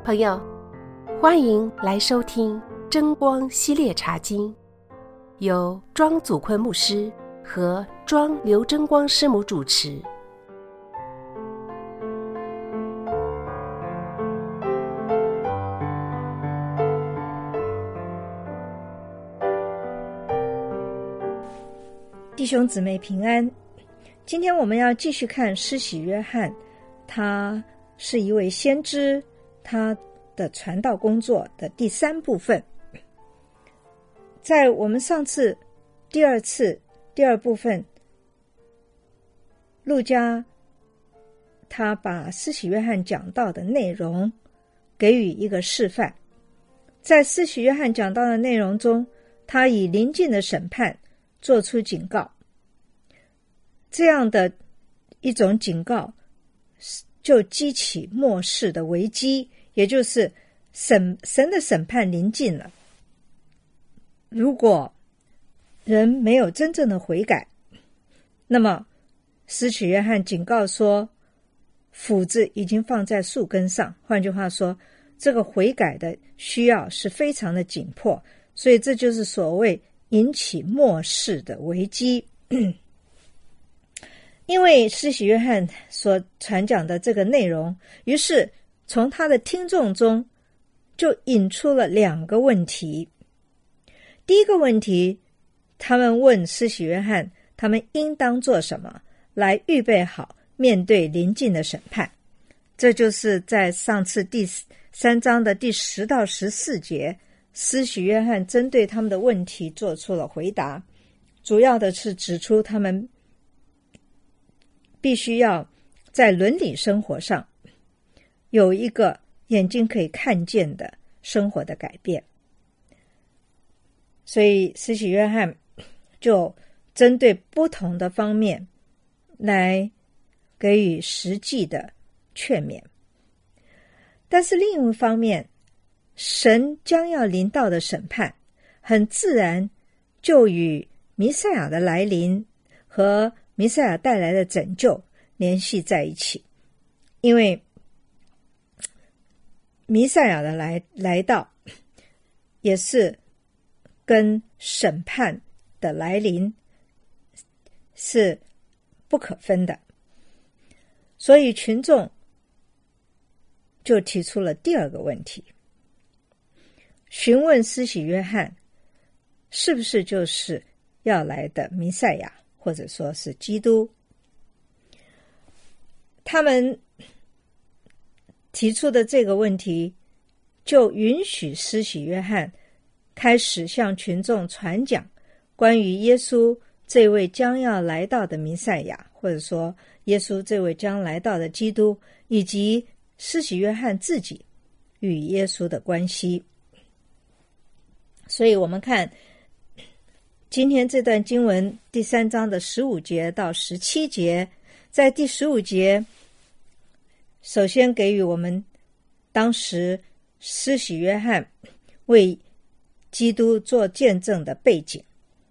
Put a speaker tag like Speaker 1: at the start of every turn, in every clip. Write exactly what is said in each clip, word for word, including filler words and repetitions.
Speaker 1: 朋友，欢迎来收听真光系列茶经，由庄祖坤牧师和庄刘真光师母主持。
Speaker 2: 弟兄姊妹平安，今天我们要继续看施洗约翰，他是一位先知，他的传道工作的第三部分。在我们上次第二次第二部分，路加他把施洗约翰讲道的内容给予一个示范。在施洗约翰讲道的内容中，他以临近的审判做出警告，这样的一种警告就激起末世的危机，也就是审神的审判临近了。如果人没有真正的悔改，那么施洗约翰警告说，斧子已经放在树根上，换句话说，这个悔改的需要是非常的紧迫，所以这就是所谓引起末世的危机。因为施洗约翰所传讲的这个内容，于是从他的听众中就引出了两个问题。第一个问题，他们问施洗约翰，他们应当做什么来预备好面对临近的审判。这就是在上次第三章的第十到十四节，施洗约翰针对他们的问题做出了回答，主要的是指出他们必须要在伦理生活上有一个眼睛可以看见的生活的改变。所以施洗约翰就针对不同的方面来给予实际的劝勉。但是另一方面，神将要临到的审判很自然就与弥赛亚的来临和弥赛亚带来的拯救联系在一起。因为弥赛亚的来来到也是跟审判的来临是不可分的，所以群众就提出了第二个问题，询问施洗约翰是不是就是要来的弥赛亚，或者说是基督。他们提出的这个问题就允许施洗约翰开始向群众传讲关于耶稣这位将要来到的弥赛亚，或者说耶稣这位将来到的基督，以及施洗约翰自己与耶稣的关系。所以我们看今天这段经文第三章的十五节到十七节，在第十五节首先给予我们当时施洗约翰为基督做见证的背景。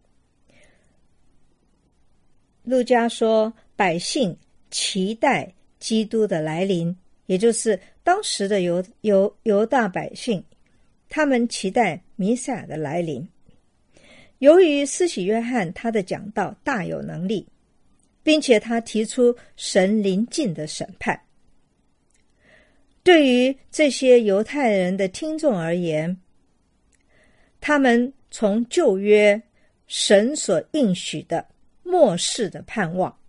Speaker 2: 路加说，百姓期待基督的来临，也就是当时的犹犹犹大百姓，他们期待弥赛亚的来临。由于施洗约翰他的讲道大有能力，并且他提出神临近的审判，对于这些犹太人的听众而言，他们从旧约神所应许的末世的盼望，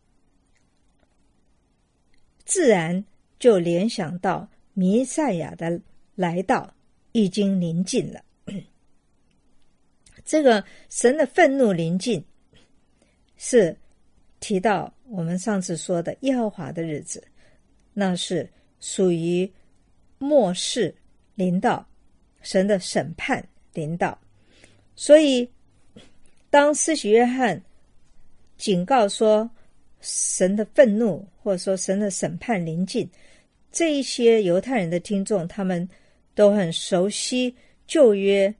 Speaker 2: 自然就联想到弥赛亚的来到已经临近了。这个神的愤怒临近是提到我们上次说的耶和华的日子，那是属于末世临到，神的审判临到。所以当施洗约翰警告说神的愤怒或者说神的审判临近，这一些犹太人的听众他们都很熟悉旧约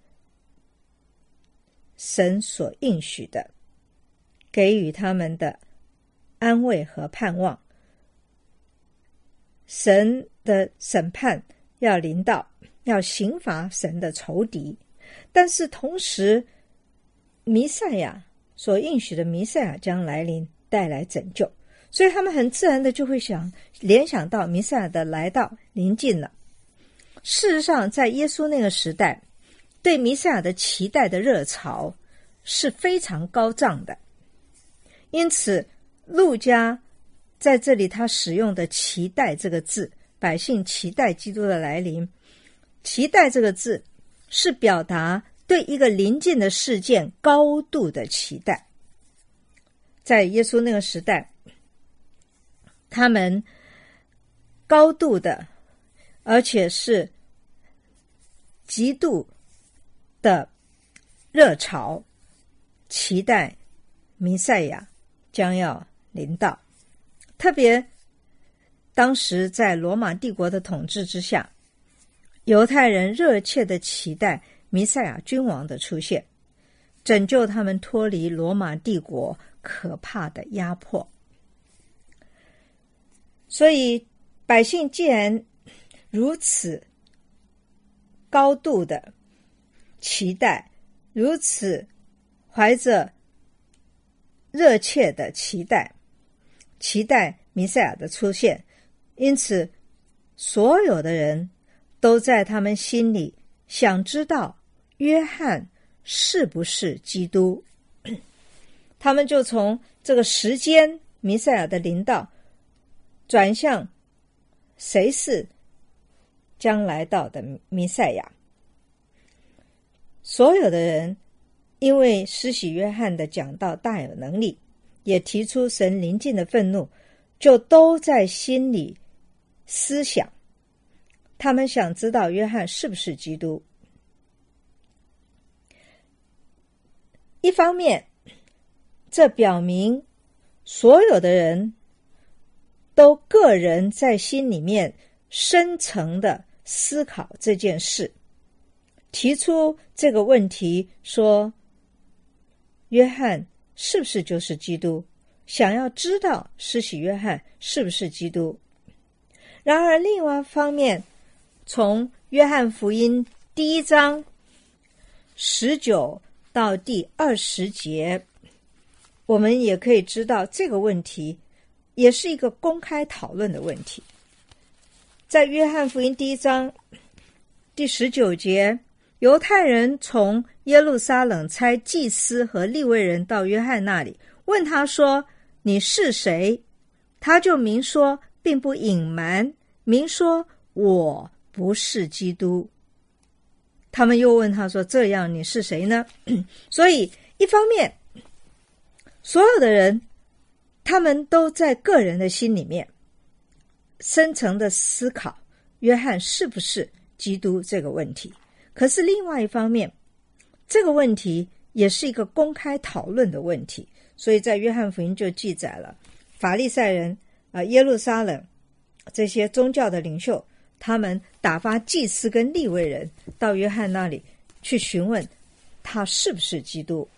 Speaker 2: 神所应许的，给予他们的安慰和盼望。神的审判要临到，要刑罚神的仇敌，但是同时弥赛亚所应许的弥赛亚将来临，带来拯救，所以他们很自然的就会想联想到弥赛亚的来到临近了。事实上在耶稣那个时代，对弥赛亚的期待的热潮是非常高涨的，因此路加在这里他使用的期待这个字，百姓期待基督的来临，期待这个字是表达对一个临近的事件高度的期待。在耶稣那个时代，他们高度的而且是极度的热潮，期待弥赛亚将要临到。特别当时在罗马帝国的统治之下，犹太人热切的期待弥赛亚君王的出现，拯救他们脱离罗马帝国可怕的压迫。所以百姓既然如此高度的期待，如此怀着热切的期待，期待弥赛亚的出现，因此所有的人都在他们心里想知道约翰是不是基督。他们就从这个时间弥赛亚的临到转向谁是将来到的弥赛亚。所有的人因为施洗约翰的讲道大有能力，也提出神临近的愤怒，就都在心里思想，他们想知道约翰是不是基督。一方面，这表明所有的人都个人在心里面深层的思考这件事，提出这个问题，说约翰是不是就是基督，想要知道施洗约翰是不是基督。然而另外一方面，从约翰福音第一章十九到第二十节，我们也可以知道这个问题也是一个公开讨论的问题。在约翰福音第一章第十九节，犹太人从耶路撒冷差祭司和利未人到约翰那里，问他说：你是谁？他就明说，并不隐瞒，明说我不是基督。他们又问他说：这样你是谁呢？所以一方面，所有的人他们都在个人的心里面深层的思考约翰是不是基督这个问题。可是另外一方面，这个问题也是一个公开讨论的问题，所以在约翰福音就记载了法利赛人、呃、耶路撒冷这些宗教的领袖，他们打发祭司跟利未人到约翰那里去询问他是不是基督。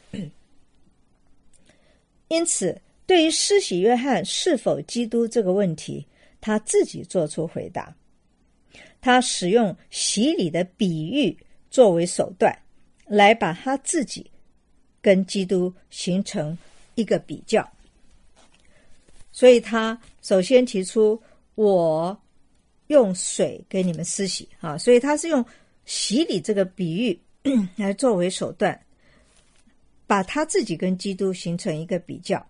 Speaker 2: 因此对于施洗约翰是否基督这个问题，他自己做出回答。他使用洗礼的比喻作为手段，来把他自己跟基督形成一个比较。所以他首先提出我用水给你们施洗啊，所以他是用洗礼这个比喻来作为手段，把他自己跟基督形成一个比较，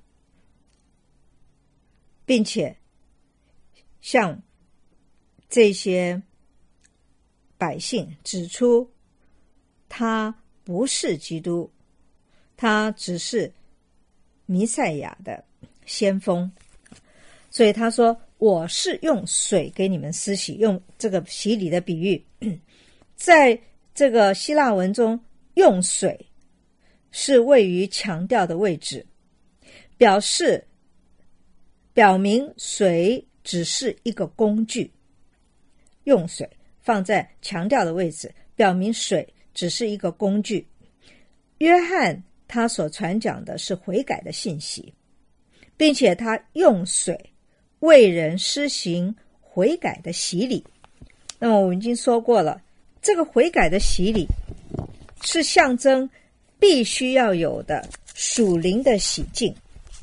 Speaker 2: 并且向这些百姓指出他不是基督，他只是弥赛亚的先锋。所以他说我是用水给你们施洗，用这个洗礼的比喻。在这个希腊文中，用水是位于强调的位置，表示表明水只是一个工具。用水放在强调的位置，表明水只是一个工具。约翰他所传讲的是悔改的信息，并且他用水为人施行悔改的洗礼， 那么我们已经说过了，这个悔改的洗礼是象征必须要有的属灵的洗净，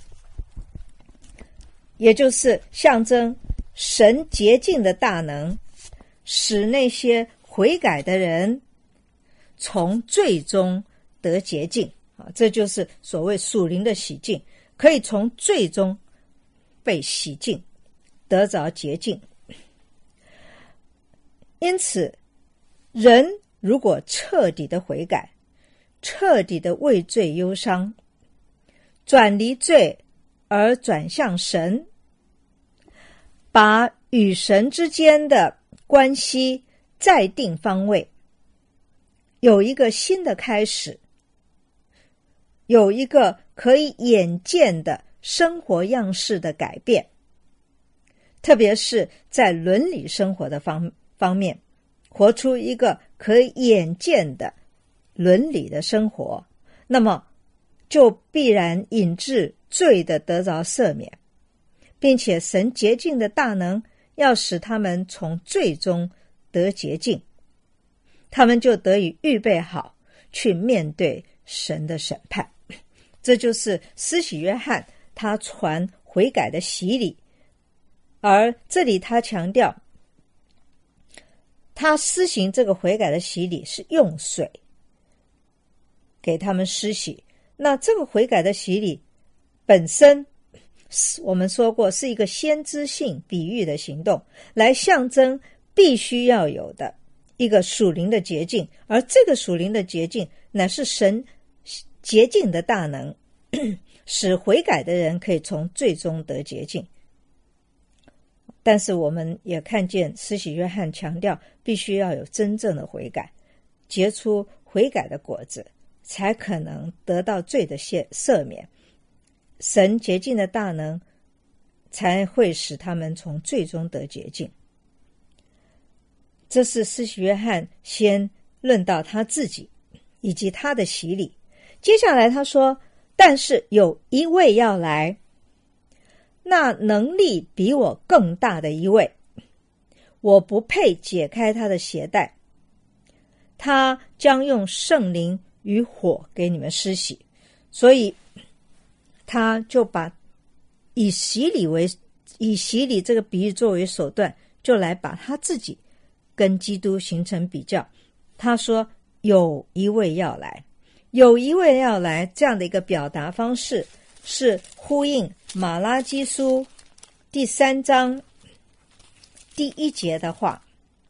Speaker 2: 也就是象征神洁净的大能，使那些悔改的人从罪中得洁净啊，这就是所谓属灵的洗净，可以从罪中被洗净，得着洁净。因此，人如果彻底的悔改，彻底的畏罪忧伤，转离罪而转向神，把与神之间的关系再定方位，有一个新的开始，有一个可以眼见的生活样式的改变，特别是在伦理生活的方方面，活出一个可以眼见的伦理的生活，那么就必然引致罪的得着赦免，并且神洁净的大能要使他们从罪中得洁净，他们就得以预备好去面对神的审判。这就是施洗约翰他传悔改的洗礼，而这里他强调他施行这个悔改的洗礼是用水给他们施洗。那这个悔改的洗礼本身我们说过是一个先知性比喻的行动，来象征必须要有的一个属灵的洁净，而这个属灵的洁净乃是神洁净的大能，使悔改的人可以从罪中得洁净。但是我们也看见施洗约翰强调必须要有真正的悔改，结出悔改的果子，才可能得到罪的赦免，神洁净的大能才会使他们从罪中得洁净。这是施洗约翰先论到他自己以及他的洗礼。接下来他说，但是有一位要来，那能力比我更大的一位，我不配解开他的鞋带，他将用圣灵与火给你们施洗。所以他就把以洗礼为以洗礼这个比喻作为手段，就来把他自己跟基督形成比较。他说有一位要来，有一位要来，这样的一个表达方式是呼应马拉基书第三章第一节的话。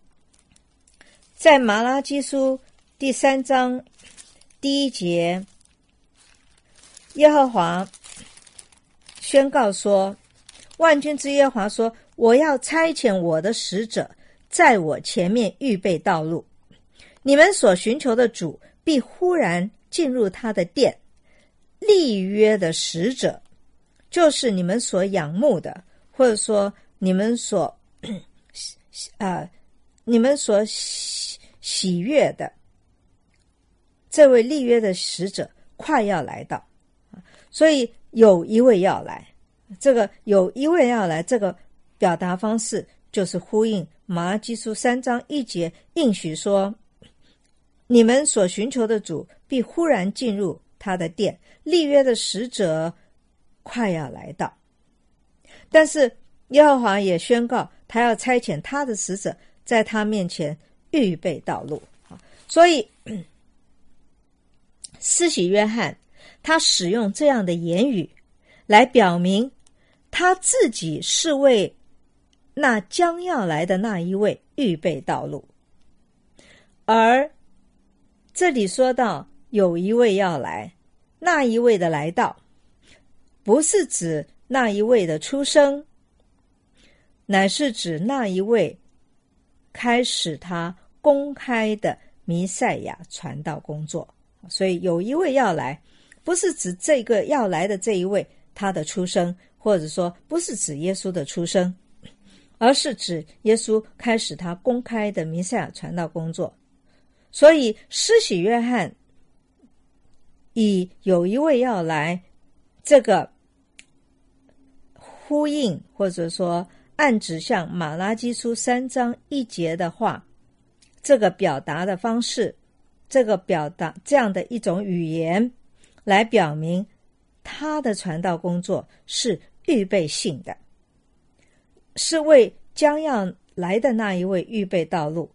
Speaker 2: 在马拉基书第三章第一节，耶和华宣告说，万军之耶和华说，我要差遣我的使者在我前面预备道路，你们所寻求的主必忽然进入他的殿，立约的使者就是你们所仰慕的，或者说你们所呃你们所喜喜悦的，这位立约的使者快要来到。所以有一位要来，这个有一位要来这个表达方式就是呼应马拉基书三章一节应许说，你们所寻求的主必忽然进入他的殿，立约的使者快要来到。但是耶和华也宣告他要差遣他的使者在他面前预备道路。所以施洗约翰他使用这样的言语来表明他自己是为那将要来的那一位预备道路。而这里说到有一位要来，那一位的来到不是指那一位的出生，乃是指那一位开始他公开的弥赛亚传道工作。所以有一位要来不是指这个要来的这一位他的出生，或者说不是指耶稣的出生，而是指耶稣开始他公开的弥赛亚传道工作。所以施洗约翰以有一位要来这个呼应，或者说暗指向马拉基书三章一节的话，这个表达的方式，这个表达这样的一种语言，来表明他的传道工作是预备性的，是为将要来的那一位预备道路，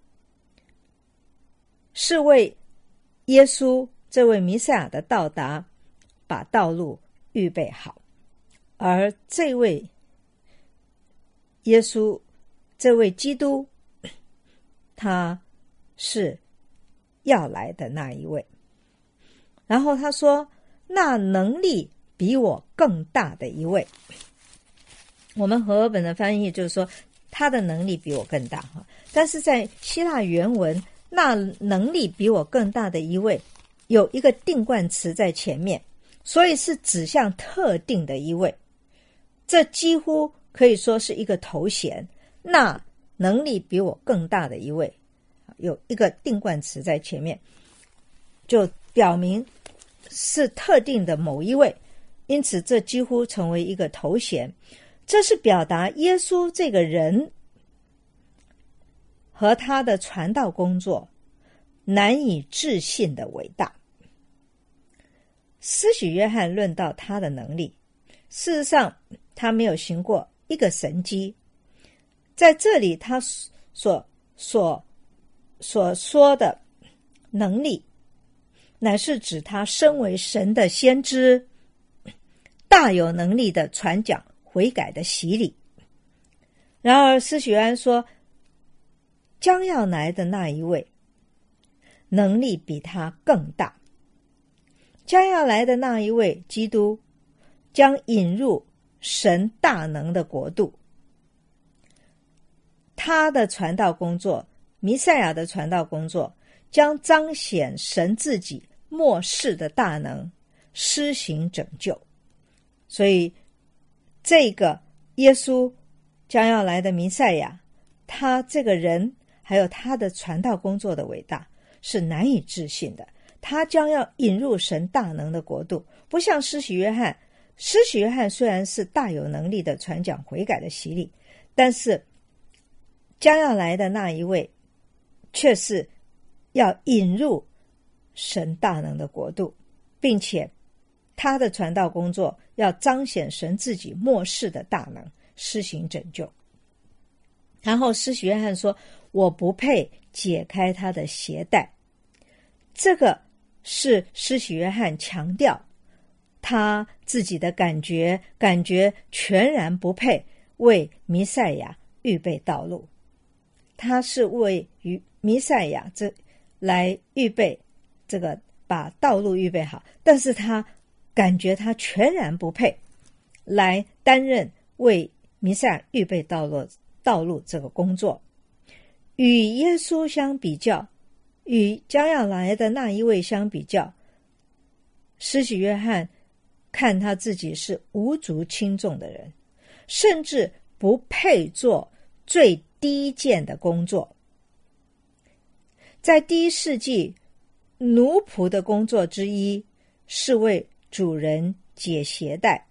Speaker 2: 是为耶稣这位弥赛亚的到达把道路预备好。而这位耶稣，这位基督，他是要来的那一位。然后他说，那能力比我更大的一位。我们和合本的翻译就是说他的能力比我更大，但是在希腊原文，那能力比我更大的一位有一个定冠词在前面，所以是指向特定的一位，这几乎可以说是一个头衔。那能力比我更大的一位有一个定冠词在前面，就表明是特定的某一位，因此这几乎成为一个头衔。这是表达耶稣这个人和他的传道工作难以置信的伟大。施洗约翰论到他的能力，事实上他没有行过一个神迹，在这里他所所所说的能力，乃是指他身为神的先知，大有能力的传讲悔改的洗礼。然而施洗约翰说，将要来的那一位能力比他更大，将要来的那一位基督将引入神大能的国度。他的传道工作，弥赛亚的传道工作，将彰显神自己末世的大能，施行拯救。所以这个耶稣将要来的弥赛亚，他这个人还有他的传道工作的伟大是难以置信的。他将要引入神大能的国度，不像施洗约翰。施洗约翰虽然是大有能力的传讲悔改的洗礼，但是将要来的那一位却是要引入神大能的国度，并且他的传道工作要彰显神自己末世的大能，施行拯救。然后施洗约翰说，我不配解开他的鞋带。这个是施洗约翰强调他自己的感觉，感觉全然不配为弥赛亚预备道路。他是为于弥赛亚这来预备这个把道路预备好，但是他感觉他全然不配来担任为弥赛亚预备道路道路这个工作。与耶稣相比较，与将要来的那一位相比较，施洗约翰看他自己是无足轻重的人，甚至不配做最低贱的工作。在第一世纪，奴仆的工作之一是为主人解鞋带，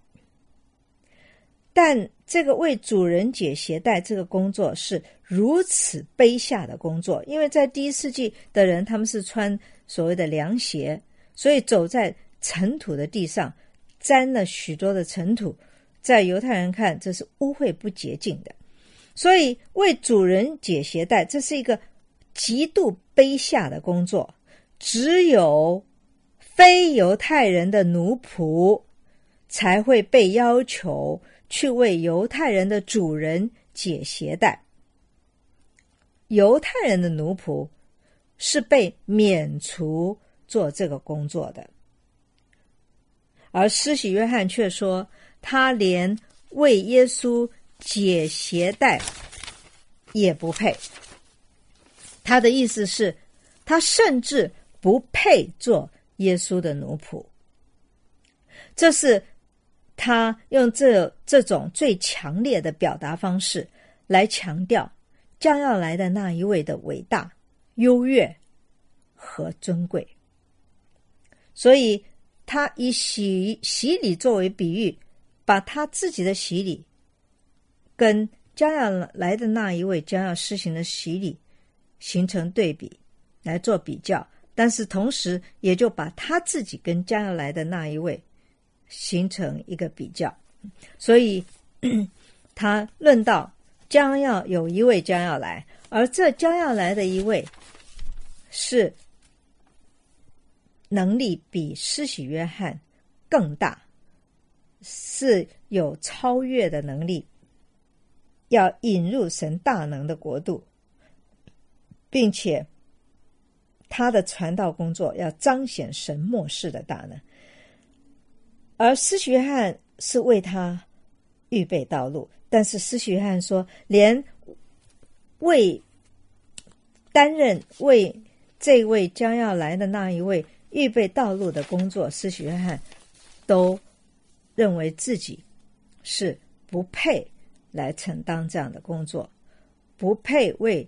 Speaker 2: 但这个为主人解鞋带这个工作是如此卑下的工作，因为在第一世纪的人，他们是穿所谓的凉鞋，所以走在尘土的地上，沾了许多的尘土，在犹太人看这是污秽不洁净的。所以为主人解鞋带，这是一个极度卑下的工作，只有非犹太人的奴仆才会被要求去为犹太人的主人解鞋带。犹太人的奴仆是被免除做这个工作的，而施洗约翰却说，他连为耶稣解鞋带也不配。他的意思是，他甚至不配做耶稣的奴仆。这是他用这这种最强烈的表达方式来强调将要来的那一位的伟大、优越和尊贵。所以他以洗洗礼作为比喻，把他自己的洗礼跟将要来的那一位将要施行的洗礼形成对比，来做比较，但是同时也就把他自己跟将要来的那一位形成一个比较。所以他论到将要有一位将要来，而这将要来的一位是能力比施洗约翰更大，是有超越的能力，要引入神大能的国度，并且他的传道工作要彰显神末世的大能。而施洗约翰是为他预备道路，但是施洗约翰说，连为担任为这位将要来的那一位预备道路的工作，施洗约翰都认为自己是不配来承担这样的工作，不配为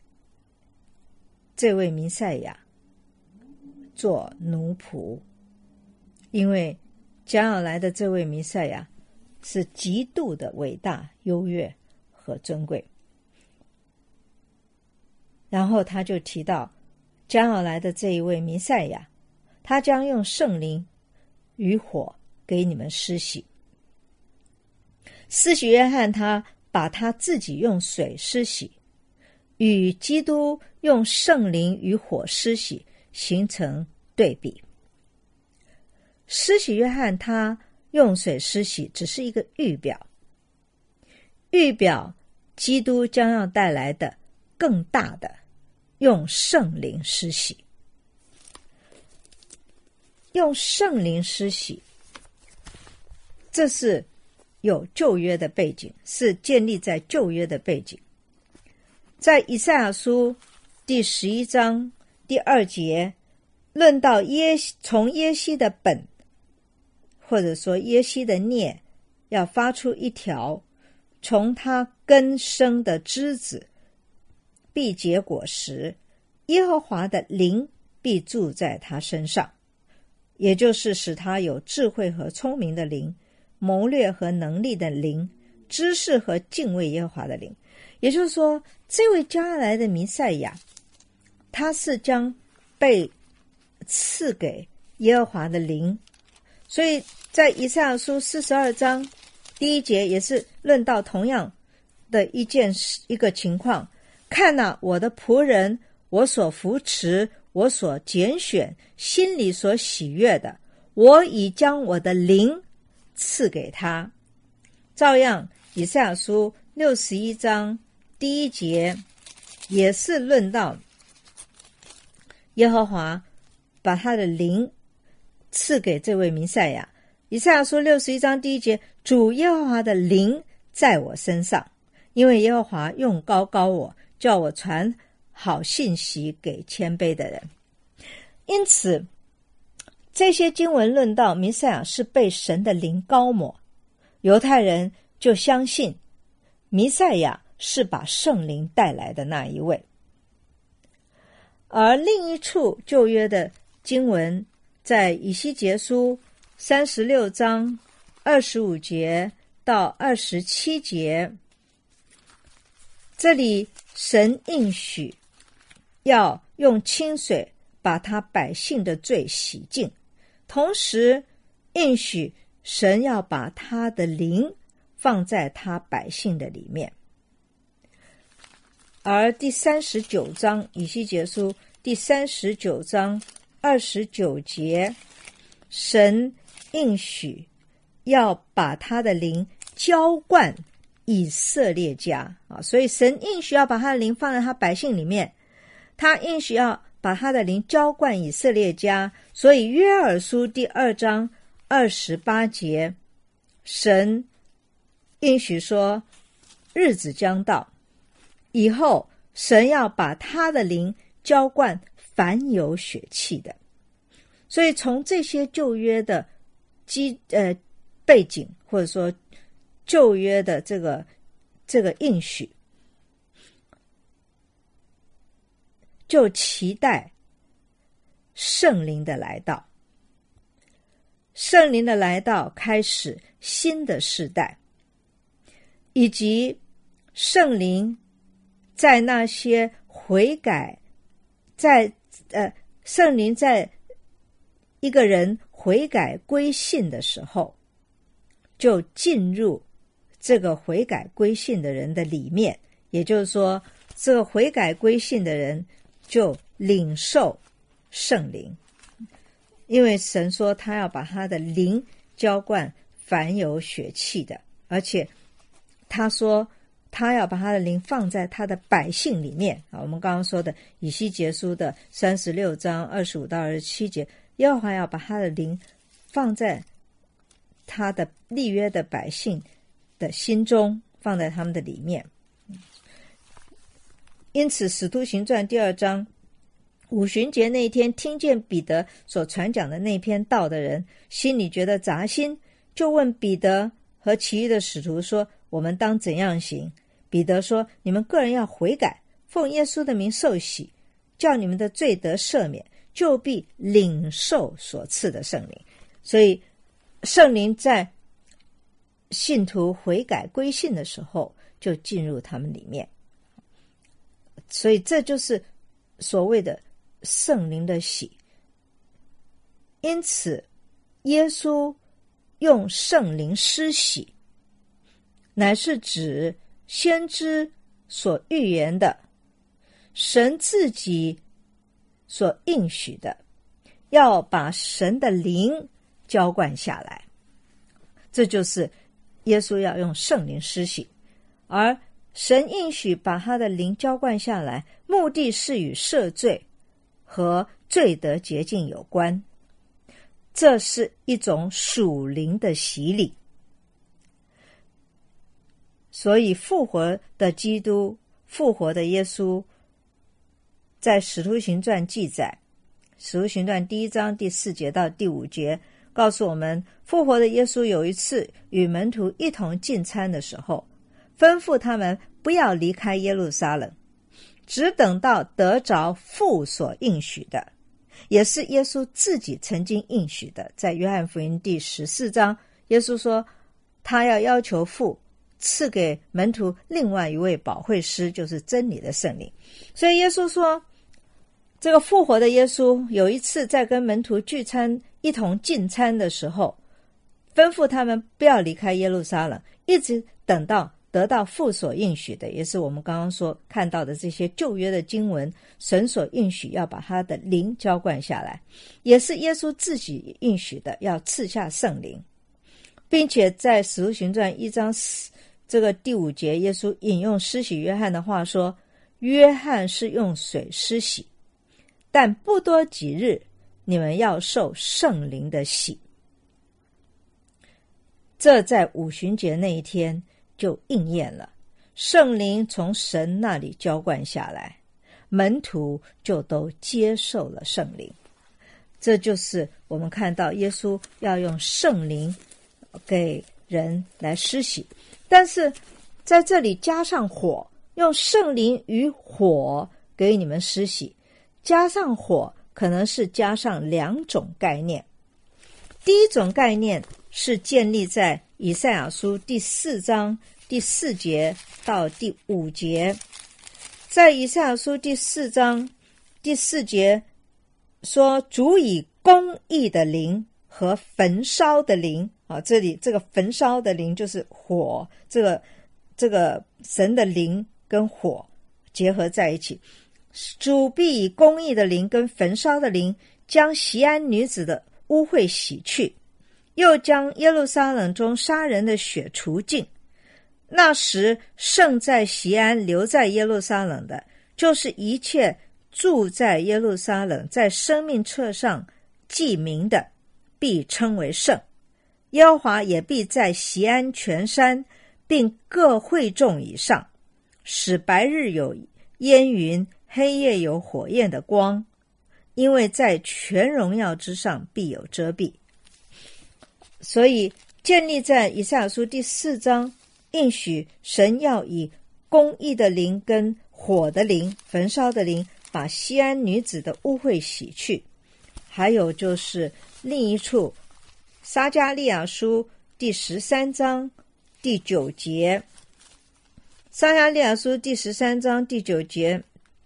Speaker 2: 这位弥赛亚做奴仆，因为将要来的这位弥赛亚是极度的伟大、优越和尊贵。然后他就提到将要来的这一位弥赛亚，他将用圣灵与火给你们施洗。施洗约翰他把他自己用水施洗，与基督用圣灵与火施洗形成对比。施洗约翰他用水施洗只是一个预表，预表基督将要带来的更大的用圣灵施洗。用圣灵施洗，这是有旧约的背景，是建立在旧约的背景。在以赛亚书第十一章第二节论到耶从耶西的本，或者说耶西的孽要发出一条，从他根生的枝子必结果实，耶和华的灵必住在他身上，也就是使他有智慧和聪明的灵，谋略和能力的灵，知识和敬畏耶和华的灵。也就是说，这位将要来的弥赛亚，他是将被赐给耶和华的灵。所以在以赛亚书四十二章第一节也是论到同样的一件一个情况，看哪，我的仆人，我所扶持，我所拣选，心里所喜悦的，我已将我的灵赐给他。照样以赛亚书六十一章第一节也是论到耶和华把他的灵赐给这位弥赛亚。以赛亚书六十一章第一节，主耶和华的灵在我身上，因为耶和华用膏膏我，叫我传好信息给谦卑的人。因此这些经文论到弥赛亚是被神的灵膏抹，犹太人就相信弥赛亚是把圣灵带来的那一位。而另一处旧约的经文，在以西结书三十六章二十五节到二十七节，这里神应许要用清水把他百姓的罪洗净，同时应许神要把他的灵放在他百姓的里面。而第三十九章以西结书第三十九章二十九节，神应许要把他的灵浇灌以色列家啊，所以神应许要把他的灵放在他百姓里面，他应许要把他的灵浇灌以色列家。所以约珥书第二章二十八节，神应许说，日子将到，以后神要把他的灵浇灌凡有血气的。所以从这些旧约的基呃背景，或者说旧约的这个这个应许，就期待圣灵的来到。圣灵的来到开始新的世代，以及圣灵在那些悔改，在呃，圣灵在一个人悔改归信的时候，就进入这个悔改归信的人的里面，也就是说，这个悔改归信的人就领受圣灵，因为神说他要把他的灵浇灌凡有血气的，而且他说他要把他的灵放在他的百姓里面啊。我们刚刚说的以西结书的三十六章二十五到二十七节，耶和华要把他的灵放在他的立约的百姓的心中，放在他们的里面。因此使徒行传第二章五旬节那一天，听见彼得所传讲的那篇道的人心里觉得扎心，就问彼得和其余的使徒说，我们当怎样行？彼得说，你们个人要悔改，奉耶稣的名受洗，叫你们的罪得赦免，就必领受所赐的圣灵。所以圣灵在信徒悔改归信的时候就进入他们里面，所以这就是所谓的圣灵的洗。因此耶稣用圣灵施洗，乃是指先知所预言的，神自己所应许的，要把神的灵浇灌下来。这就是耶稣要用圣灵施洗，而神应许把他的灵浇灌下来，目的是与赦罪和罪得洁净有关。这是一种属灵的洗礼。所以复活的基督，复活的耶稣，在使徒行传记载，使徒行传第一章第四节到第五节告诉我们，复活的耶稣有一次与门徒一同进餐的时候，吩咐他们不要离开耶路撒冷，只等到得着父所应许的，也是耶稣自己曾经应许的。在约翰福音第十四章，耶稣说他要要求父赐给门徒另外一位保惠师，就是真理的圣灵。所以耶稣说，这个复活的耶稣有一次在跟门徒聚餐一同进餐的时候，吩咐他们不要离开耶路撒冷，一直等到得到父所应许的，也是我们刚刚说看到的这些旧约的经文，神所应许要把他的灵浇灌下来，也是耶稣自己应许的，要赐下圣灵。并且在使徒行传一章这个第五节，耶稣引用施洗约翰的话说，约翰是用水施洗，但不多几日，你们要受圣灵的洗。这在五旬节那一天就应验了，圣灵从神那里浇灌下来，门徒就都接受了圣灵。这就是我们看到耶稣要用圣灵给人来施洗，但是在这里加上火，用圣灵与火给你们施洗。加上火可能是加上两种概念。第一种概念是建立在以赛亚书第四章第四节到第五节。在以赛亚书第四章第四节说，主以公义的灵和焚烧的灵啊，这里这个焚烧的灵就是火，这个这个神的灵跟火结合在一起。主必以公义的灵跟焚烧的灵，将锡安女子的污秽洗去，又将耶路撒冷中杀人的血除尽。那时剩在锡安留在耶路撒冷的，就是一切住在耶路撒冷在生命册上记名的，必称为圣。耶和华也必在锡安全山并各会众以上，使白日有烟云，黑夜有火焰的光，因为在全荣耀之上必有遮蔽。所以建立在以赛亚书第四章，应许神要以公义的灵跟火的灵，焚烧的灵，把锡安女子的污秽洗去。还有就是另一处撒迦利亚书第十三章第九节， 撒迦利亚书第十三章第九节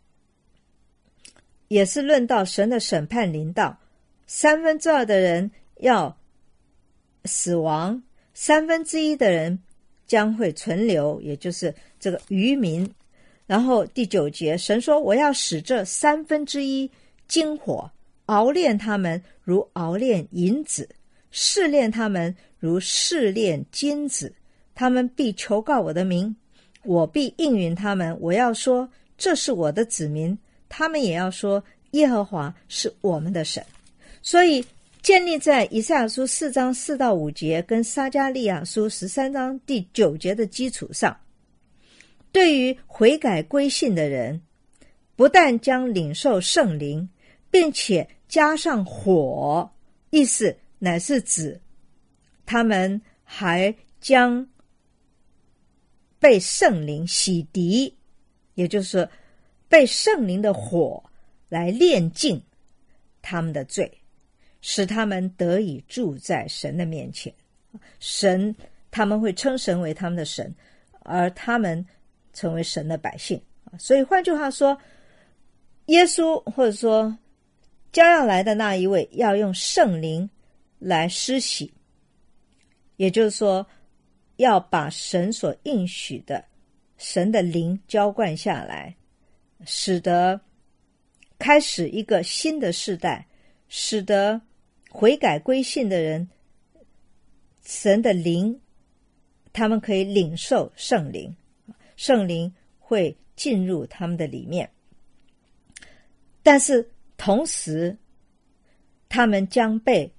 Speaker 2: 也是论到神的审判临到，三分之二的人要死亡，三分之一的人将会存留，也就是这个余民。然后第九节，神说，我要使这三分之一经火熬炼他们，如熬炼银子，试炼他们如试炼金子，他们必求告我的名，我必应允他们。我要说，这是我的子民，他们也要说，耶和华是我们的神。所以建立在以赛亚书四章四到五节跟撒迦利亚书十三章第九节的基础上，对于悔改归信的人，不但将领受圣灵，并且加上火，意思乃是指他们还将被圣灵洗涤，也就是被圣灵的火来炼净他们的罪，使他们得以住在神的面前。神，他们会称神为他们的神，而他们成为神的百姓。所以换句话说，耶稣或者说将要来的那一位要用圣灵来施洗，也就是说要把神所应许的神的灵浇灌下来，使得开始一个新的世代，使得悔改归信的人，神的灵他们可以领受圣灵，圣灵会进入他们的里面。但是同时他们将被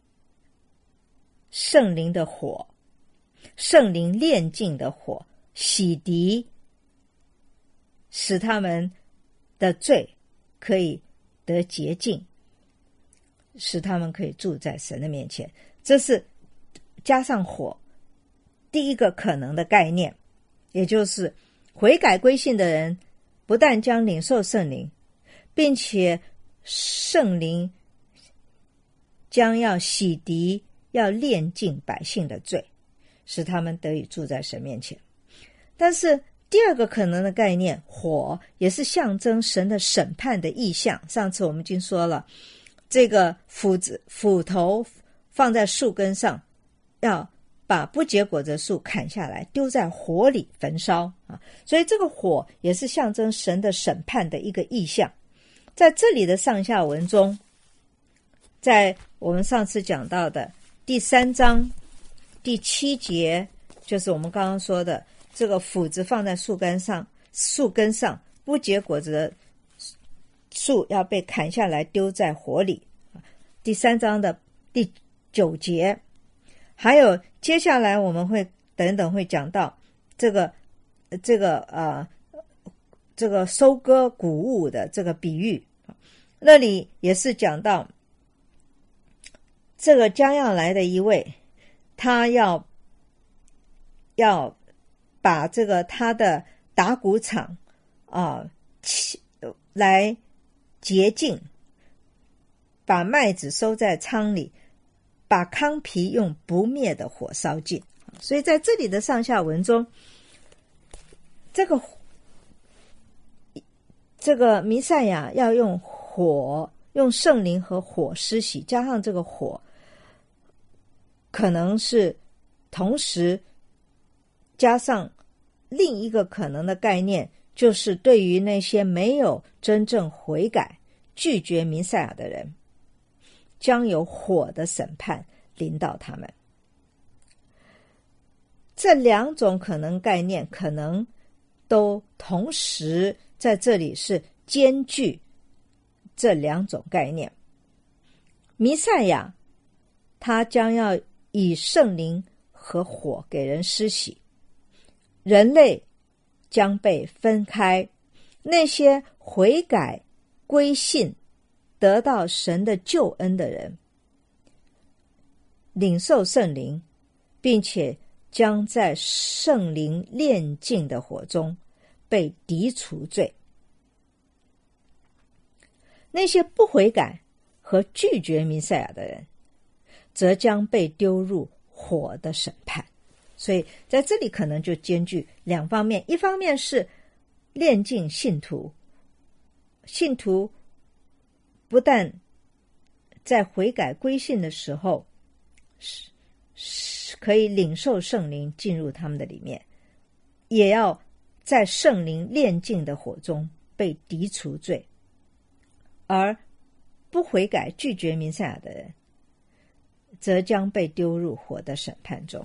Speaker 2: 圣灵的火，圣灵炼净的火洗涤，使他们的罪可以得洁净，使他们可以住在神的面前。这是加上火第一个可能的概念，也就是悔改归信的人不但将领受圣灵，并且圣灵将要洗涤，要炼净百姓的罪，使他们得以住在神面前。但是第二个可能的概念，火也是象征神的审判的意象。上次我们已经说了，这个斧子斧头放在树根上，要把不结果子的树砍下来，丢在火里焚烧啊！所以这个火也是象征神的审判的一个意象。在这里的上下文中，在我们上次讲到的第三章第七节，就是我们刚刚说的这个斧子放在树根上，树根上不结果子的树要被砍下来丢在火里。第三章的第九节，还有接下来我们会等等会讲到这个这个呃这个收割谷物的这个比喻，那里也是讲到这个将要来的一位，他要要把这个他的打谷场啊、呃、来洁净，把麦子收在仓里，把糠皮用不灭的火烧尽。所以在这里的上下文中，这个这个弥赛亚要用火，用圣灵和火施洗，加上这个火可能是同时加上另一个可能的概念，就是对于那些没有真正悔改拒绝弥赛亚的人，将有火的审判临到他们。这两种可能概念可能都同时在这里是兼具这两种概念。弥赛亚他将要以圣灵和火给人施洗，人类将被分开，那些悔改归信得到神的救恩的人领受圣灵，并且将在圣灵炼净的火中被涤除罪。那些不悔改和拒绝弥赛亚的人则将被丢入火的审判。 所以在这里可能就兼具两方面，一方面是炼净信徒，信徒不但在悔改归信的时候是是可以领受圣灵进入他们的里面，也要在圣灵炼净的火中被涤除罪，而不悔改拒绝弥赛亚的人则将被丢入火的审判中。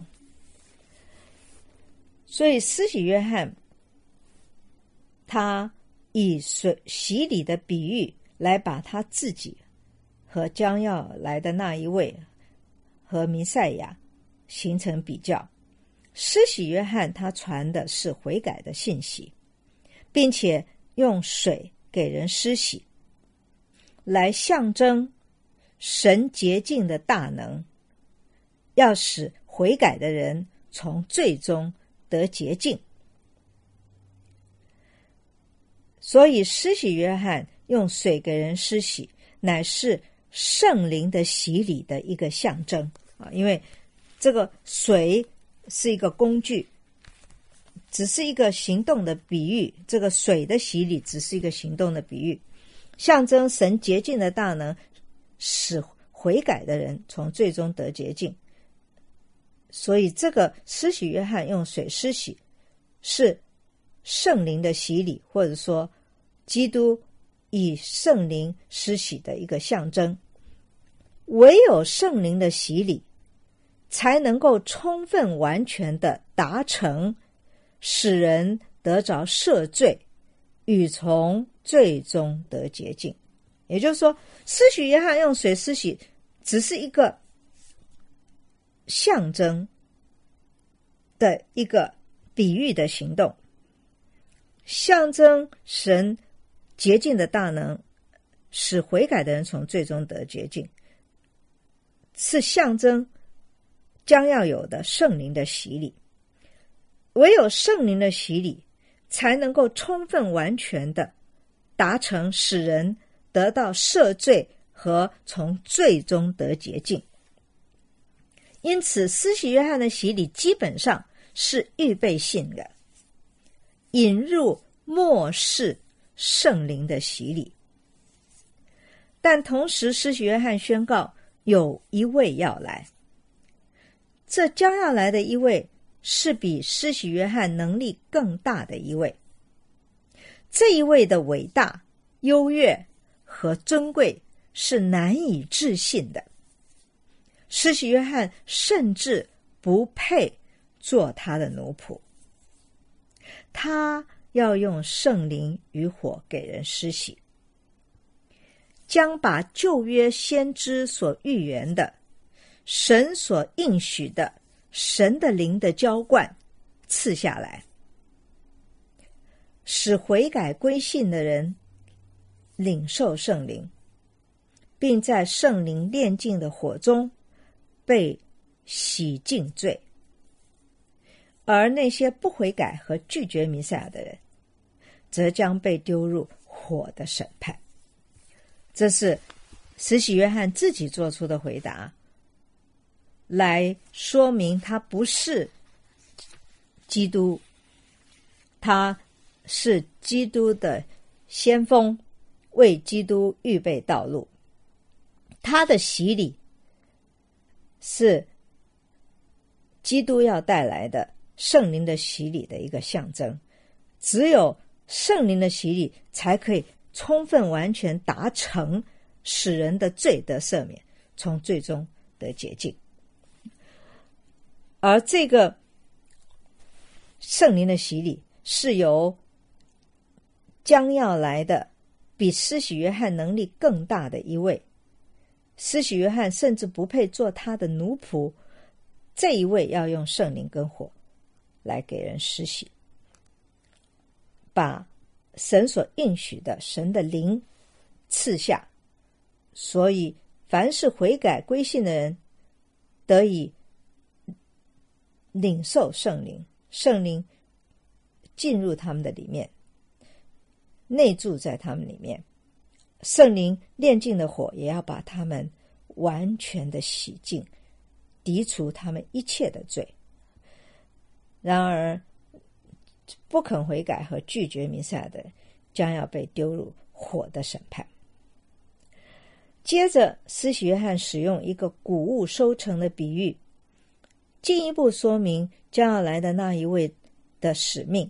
Speaker 2: 所以施洗约翰他以水洗礼的比喻来把他自己和将要来的那一位和弥赛亚形成比较。施洗约翰他传的是悔改的信息，并且用水给人施洗，来象征神洁净的大能，要使悔改的人从罪中得洁净。所以施洗约翰用水给人施洗，乃是圣灵的洗礼的一个象征啊，因为这个水是一个工具，只是一个行动的比喻，这个水的洗礼只是一个行动的比喻，象征神洁净的大能，使悔改的人从最终得洁净。所以这个施洗约翰用水施洗是圣灵的洗礼，或者说基督以圣灵施洗的一个象征。唯有圣灵的洗礼才能够充分完全的达成使人得着赦罪与从罪中得洁净。也就是说，施洗约翰用水施洗只是一个象征的一个比喻的行动，象征神洁净的大能，使悔改的人从罪中得洁净，是象征将要有的圣灵的洗礼。唯有圣灵的洗礼才能够充分完全的达成使人得到赦罪和从罪中得洁净。因此施洗约翰的洗礼基本上是预备性的，引入末世圣灵的洗礼。但同时施洗约翰宣告有一位要来，这将要来的一位是比施洗约翰能力更大的一位，这一位的伟大、优越和尊贵是难以置信的。施洗约翰甚至不配做他的奴仆，他要用圣灵与火给人施洗，将把旧约先知所预言的、神所应许的神的灵的浇灌赐下来，使悔改归信的人领受圣灵，并在圣灵炼净的火中被洗净罪。而那些不悔改和拒绝弥赛亚的人则将被丢入火的审判。这是施洗约翰自己做出的回答，来说明他不是基督，他是基督的先锋，为基督预备道路。他的洗礼是基督要带来的圣灵的洗礼的一个象征，只有圣灵的洗礼才可以充分完全达成使人的罪得赦免，从罪中得洁净。而这个圣灵的洗礼是由将要来的比施洗约翰能力更大的一位，施洗约翰甚至不配做他的奴仆，这一位要用圣灵跟火来给人施洗，把神所应许的神的灵赐下。所以凡是悔改归信的人得以领受圣灵，圣灵进入他们的里面，内住在他们里面，圣灵炼净的火也要把他们完全的洗净，涤除他们一切的罪。 然而不肯悔改和拒绝弥赛亚的人将要被丢入火的审判。接着施洗约翰使用一个谷物收成的比喻，进一步说明将要来的那一位的使命。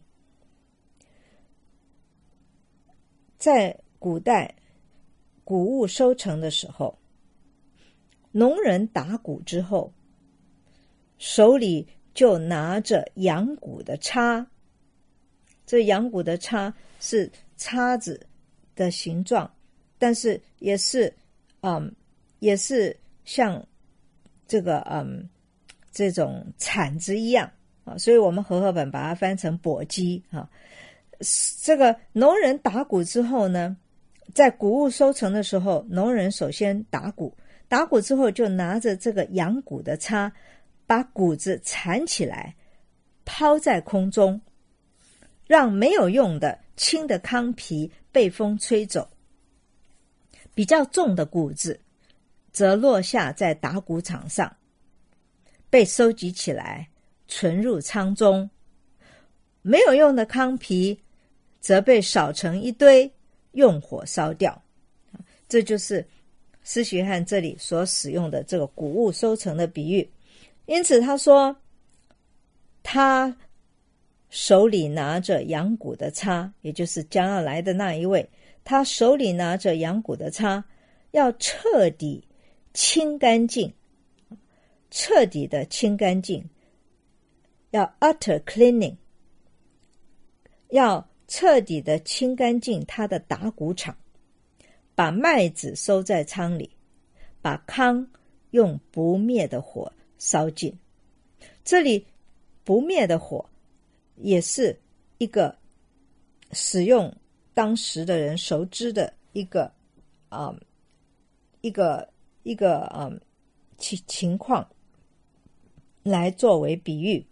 Speaker 2: 在古代谷物收成的时候，农人打谷之后，手里就拿着羊骨的叉，这羊骨的叉是叉子的形状，但是也是嗯，也是像这个嗯这种铲子一样啊，所以我们和合本把它翻成簸箕啊。这个农人打谷之后呢，在谷物收成的时候，农人首先打谷，打谷之后就拿着这个羊骨的叉，把谷子铲起来，抛在空中，让没有用的轻的糠皮被风吹走，比较重的谷子则落下在打谷场上，被收集起来存入仓中，没有用的糠皮则被扫成一堆，用火烧掉。这就是施洗约翰这里所使用的这个谷物收成的比喻。因此他说，他手里拿着羊骨的叉，也就是将要来的那一位，他手里拿着羊骨的叉，要彻底清干净，彻底的清干净，要 utter cleaning， 要彻底的清干净他的打谷场，把麦子收在仓里，把糠用不灭的火烧尽。这里不灭的火也是一个使用当时的人熟知的一个啊、嗯、一个一个啊、嗯、情情况来作为比喻。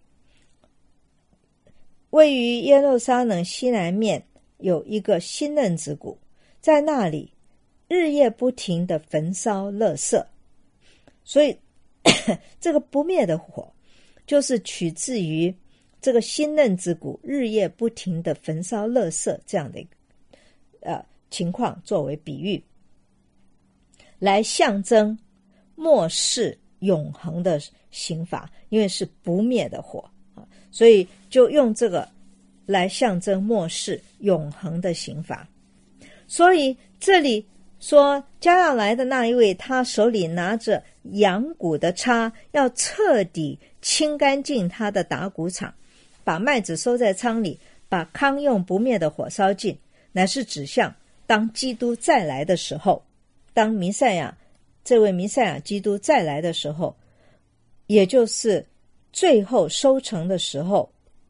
Speaker 2: 位于耶路撒冷西南面有一个新嫩子谷，在那里日夜不停的焚烧垃圾，所以这个不灭的火就是取自于这个新嫩子谷日夜不停的焚烧垃圾这样的呃情况作为比喻，来象征末世永恒的刑罚，因为是不灭的火，所以就用这个来象征末世永恒的刑罚。所以这里说将要来的那一位，他手里拿着羊骨的叉，要彻底清干净他的打谷场，把麦子收在仓里，把糠用不灭的火烧尽，乃是指向当基督再来的时候，当弥赛亚这位弥赛亚基督再来的时候，也就是最后收成的时候，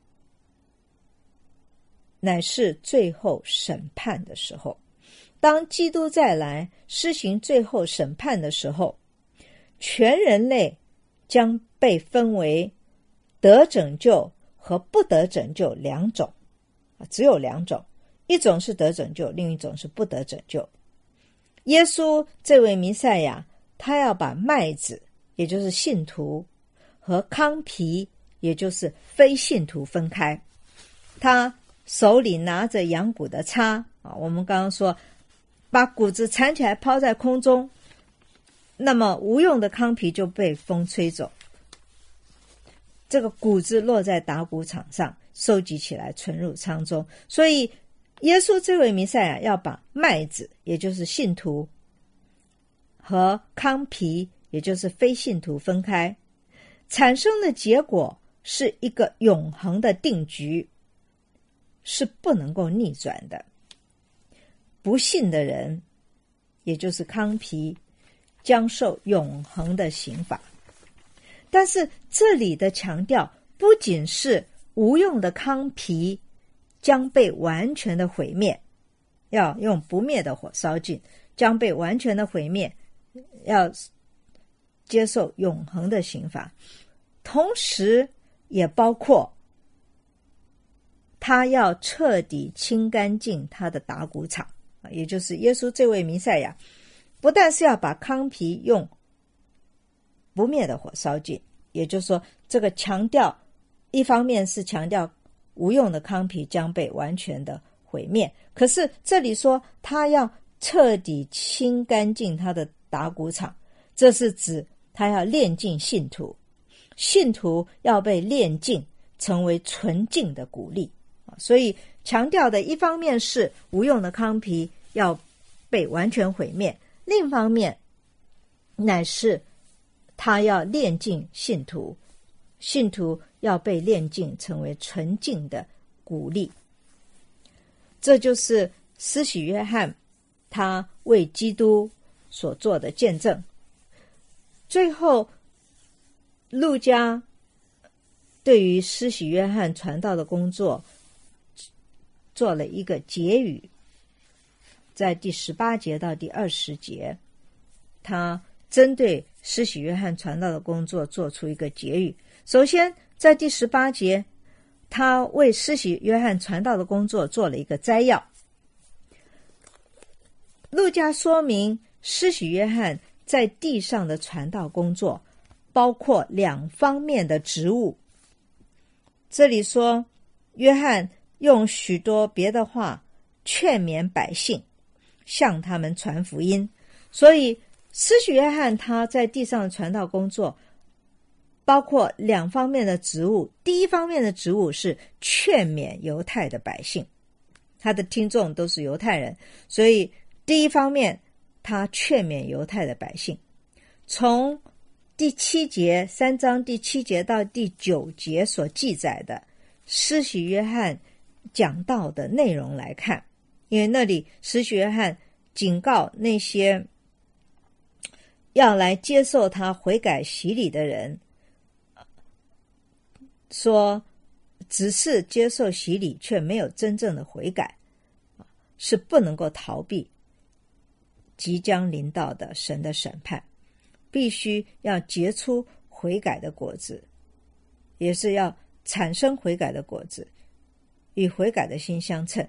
Speaker 2: 乃是最后审判的时候。当基督再来施行最后审判的时候，全人类将被分为得拯救和不得拯救两种，只有两种，一种是得拯救，另一种是不得拯救。耶稣这位弥赛亚，他要把麦子，也就是信徒，和糠皮，也就是非信徒分开。他手里拿着羊骨的叉啊，我们刚刚说把谷子铲起来抛在空中，那么无用的糠皮就被风吹走，这个谷子落在打谷场上，收集起来存入仓中。所以耶稣这位弥赛亚要把麦子，也就是信徒，和糠皮，也就是非信徒分开，产生的结果是一个永恒的定局，是不能够逆转的。不信的人，也就是糠皮，将受永恒的刑罚。但是这里的强调不仅是无用的糠皮将被完全的毁灭，要用不灭的火烧尽，将被完全的毁灭，要接受永恒的刑罚，同时也包括他要彻底清干净他的打谷场，也就是耶稣这位弥赛亚，不但是要把糠皮用不灭的火烧尽，也就是说这个强调一方面是强调无用的糠皮将被完全的毁灭，可是这里说他要彻底清干净他的打谷场，这是指他要炼净信徒，信徒要被炼净成为纯净的谷粒。所以强调的一方面是无用的糠皮要被完全毁灭，另一方面乃是他要炼净信徒，信徒要被炼净成为纯净的谷粒。这就是施洗约翰他为基督所做的见证。最后路加对于施洗约翰传道的工作做了一个结语，在第十八节到第二十节，他针对施洗约翰传道的工作做出一个结语。首先在第十八节，他为施洗约翰传道的工作做了一个摘要。路加说明施洗约翰在地上的传道工作包括两方面的职务。这里说约翰用许多别的话劝勉百姓，向他们传福音。所以施洗约翰他在地上的传道工作包括两方面的职务。第一方面的职务是劝勉犹太的百姓，他的听众都是犹太人，所以第一方面他劝勉犹太的百姓。从第七节三章第七节到第九节所记载的施洗约翰讲道的内容来看，因为那里施洗约翰警告那些要来接受他悔改洗礼的人，说只是接受洗礼却没有真正的悔改，是不能够逃避即将临到的神的审判，必须要结出悔改的果子，也是要产生悔改的果子，与悔改的心相称。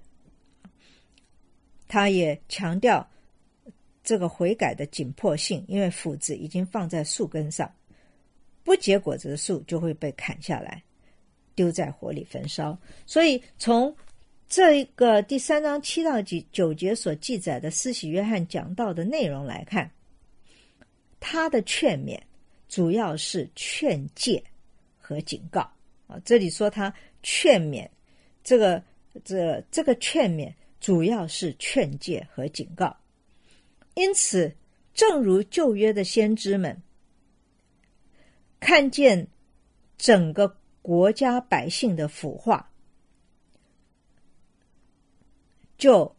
Speaker 2: 他也强调这个悔改的紧迫性，因为斧子已经放在树根上，不结果子的树就会被砍下来丢在火里焚烧。所以从这个第三章七到九节所记载的施洗约翰讲道的内容来看，他的劝勉主要是劝诫和警告啊。这里说他劝勉，这个这这个劝勉主要是劝诫和警告。因此正如旧约的先知们看见整个国家百姓的腐化，就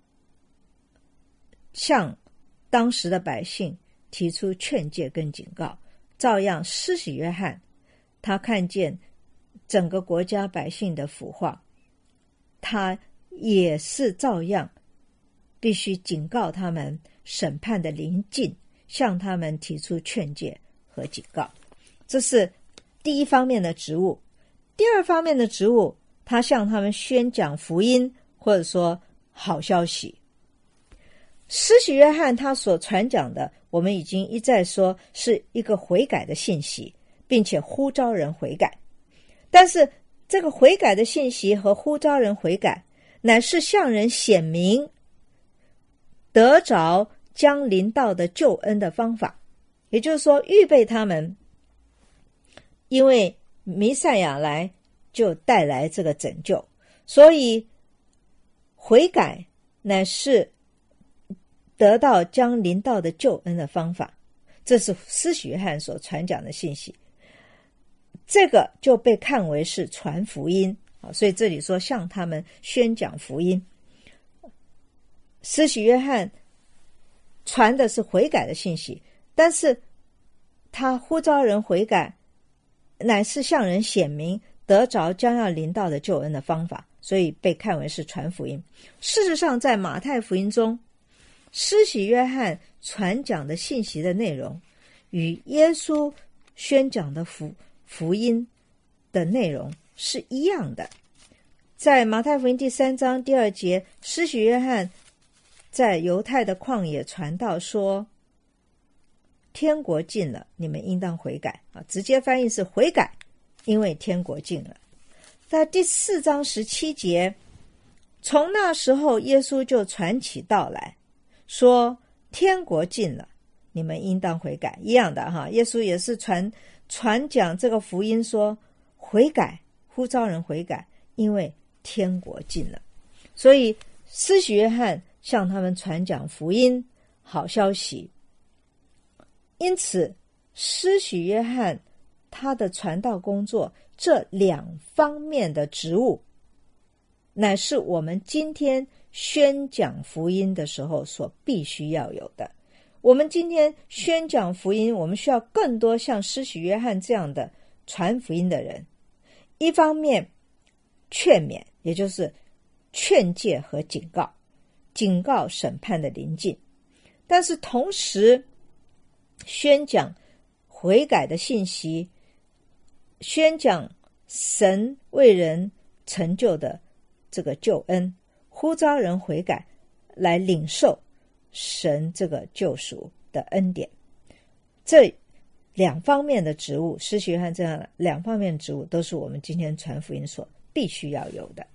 Speaker 2: 向当时的百姓提出劝诫跟警告，照样施洗约翰他看见整个国家百姓的腐化，他也是照样必须警告他们审判的临近，向他们提出劝诫和警告。这是第一方面的职务。第二方面的职务，他向他们宣讲福音，或者说好消息。施洗约翰他所传讲的，我们已经一再说是一个悔改的信息，并且呼召人悔改。但是这个悔改的信息和呼召人悔改，乃是向人显明得着将临到的救恩的方法，也就是说预备他们，因为弥赛亚来就带来这个拯救，所以悔改乃是得到将临到的救恩的方法。这是施洗约翰所传讲的信息，这个就被看为是传福音。所以这里说向他们宣讲福音。施洗约翰传的是悔改的信息，但是他呼召人悔改，乃是向人显明得着将要临到的救恩的方法，所以被看为是传福音。事实上在马太福音中，施洗约翰传讲的信息的内容与耶稣宣讲的福福音的内容是一样的。在马太福音第三章第二节，施洗约翰在犹太的旷野传道说，天国近了，你们应当悔改啊，直接翻译是悔改因为天国近了。在第四章十七节，从那时候耶稣就传起道来，说天国近了，你们应当悔改。一样的哈，耶稣也是传传讲这个福音，说悔改，呼召人悔改，因为天国近了。所以施洗约翰向他们传讲福音好消息。因此施洗约翰他的传道工作这两方面的职务，乃是我们今天宣讲福音的时候所必须要有的。我们今天宣讲福音，我们需要更多像施洗约翰这样的传福音的人。一方面劝勉，也就是劝诫和警告，警告审判的临近，但是同时宣讲悔改的信息，宣讲神为人成就的这个救恩，呼召人悔改，来领受神这个救赎的恩典。这两方面的职务，施洗约翰这样两方面的职务，都是我们今天传福音所必须要有的。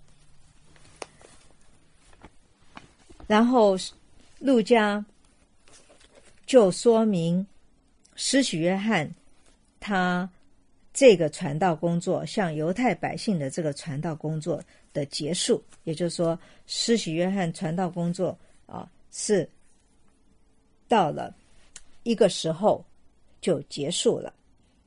Speaker 2: 然后路加就说明施洗约翰他这个传道工作，向犹太百姓的这个传道工作的结束，也就是说施洗约翰传道工作啊，是到了一个时候就结束了。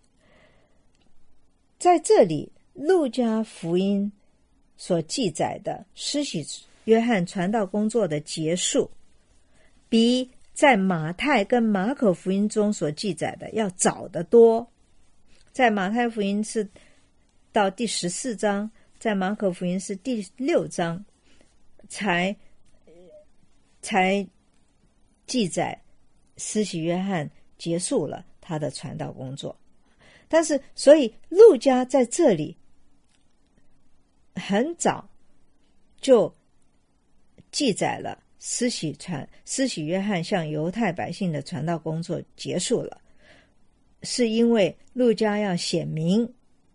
Speaker 2: 在这里路加福音所记载的施洗约翰传道工作的结束，比在马太跟马可福音中所记载的要早得多。在马太福音是到第十四章，在马可福音是第六章才才记载施洗约翰结束了他的传道工作。但是所以路加在这里很早就记载了施洗传施洗约翰向犹太百姓的传道工作结束了，是因为路加要显明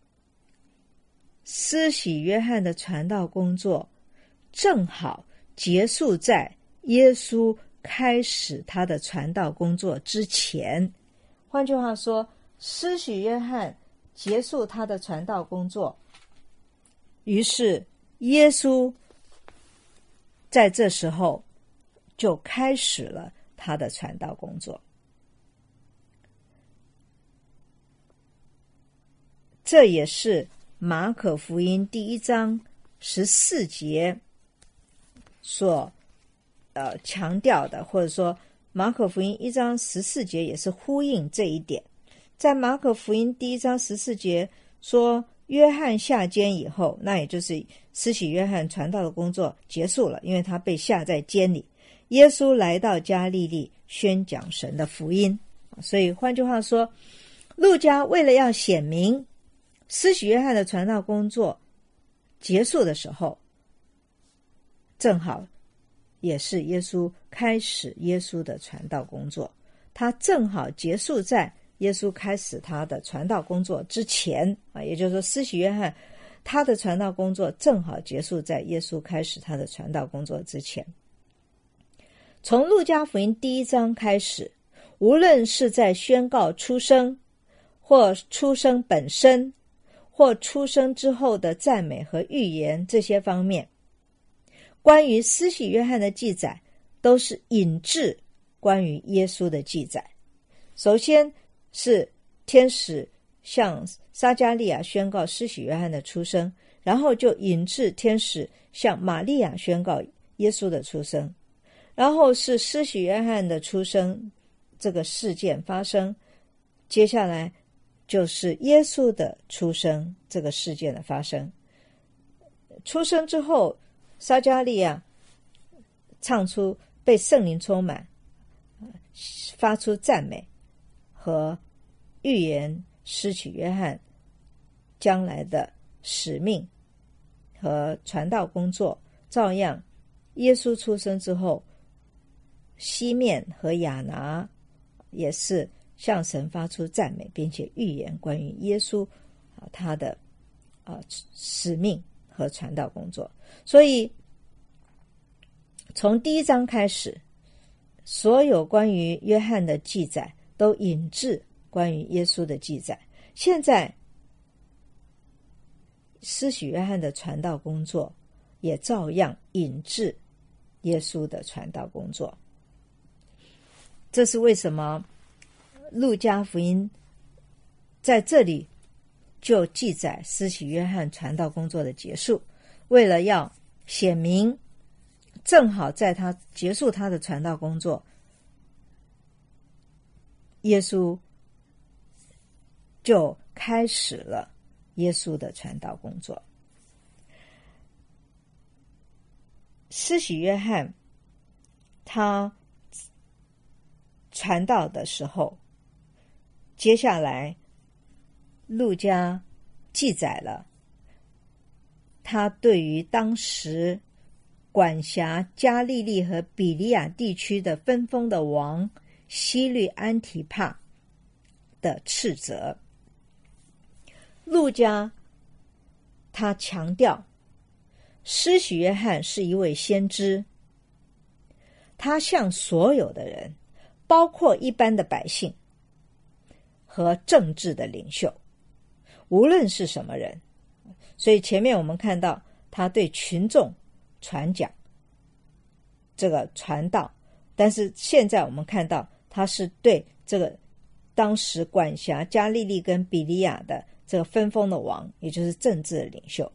Speaker 2: 施洗约翰的传道工作正好结束在耶稣开始他的传道工作之前。换句话说，施洗约翰结束他的传道工作，于是耶稣在这时候就开始了他的传道工作。这也是马可福音第一章十四节所呃强调的，或者说马可福音一章十四节也是呼应这一点。在马可福音第一章十四节说，约翰下监以后，那也就是施洗约翰传道的工作结束了，因为他被下在监里。耶稣来到加利利宣讲神的福音。所以换句话说，路加为了要显明施洗约翰的传道工作结束的时候，正好也是耶稣开始耶稣的传道工作，他正好结束在耶稣开始他的传道工作之前啊，也就是说施洗约翰他的传道工作正好结束在耶稣开始他的传道工作之前。从路加福音第一章开始，无论是在宣告出生，或出生本身，或出生之后的赞美和预言这些方面，关于施洗约翰的记载都是引致关于耶稣的记载。首先是天使向撒迦利亚宣告施洗约翰的出生，然后就引致天使向玛利亚宣告耶稣的出生，然后是施洗约翰的出生这个事件发生，接下来就是耶稣的出生这个事件的发生。出生之后，撒迦利亚唱出被圣灵充满，发出赞美和预言施洗约翰将来的使命和传道工作。照样耶稣出生之后，西面和亚拿也是向神发出赞美，并且预言关于耶稣他的啊使命和传道工作。所以从第一章开始，所有关于约翰的记载都引致关于耶稣的记载。现在施洗约翰的传道工作也照样引致耶稣的传道工作。这是为什么路加福音在这里就记载施洗约翰传道工作的结束，为了要显明正好在他结束他的传道工作，耶稣就开始了耶稣的传道工作。施洗约翰他传道的时候，接下来路加记载了他对于当时管辖加利利和比利亚地区的分封的王希律安提帕的斥责。路加他强调施洗约翰是一位先知，他向所有的人，包括一般的百姓和政治的领袖，无论是什么人。所以前面我们看到他对群众传讲这个传道，但是现在我们看到他是对这个当时管辖加利利跟比利亚的这个分封的王，也就是政治的领袖，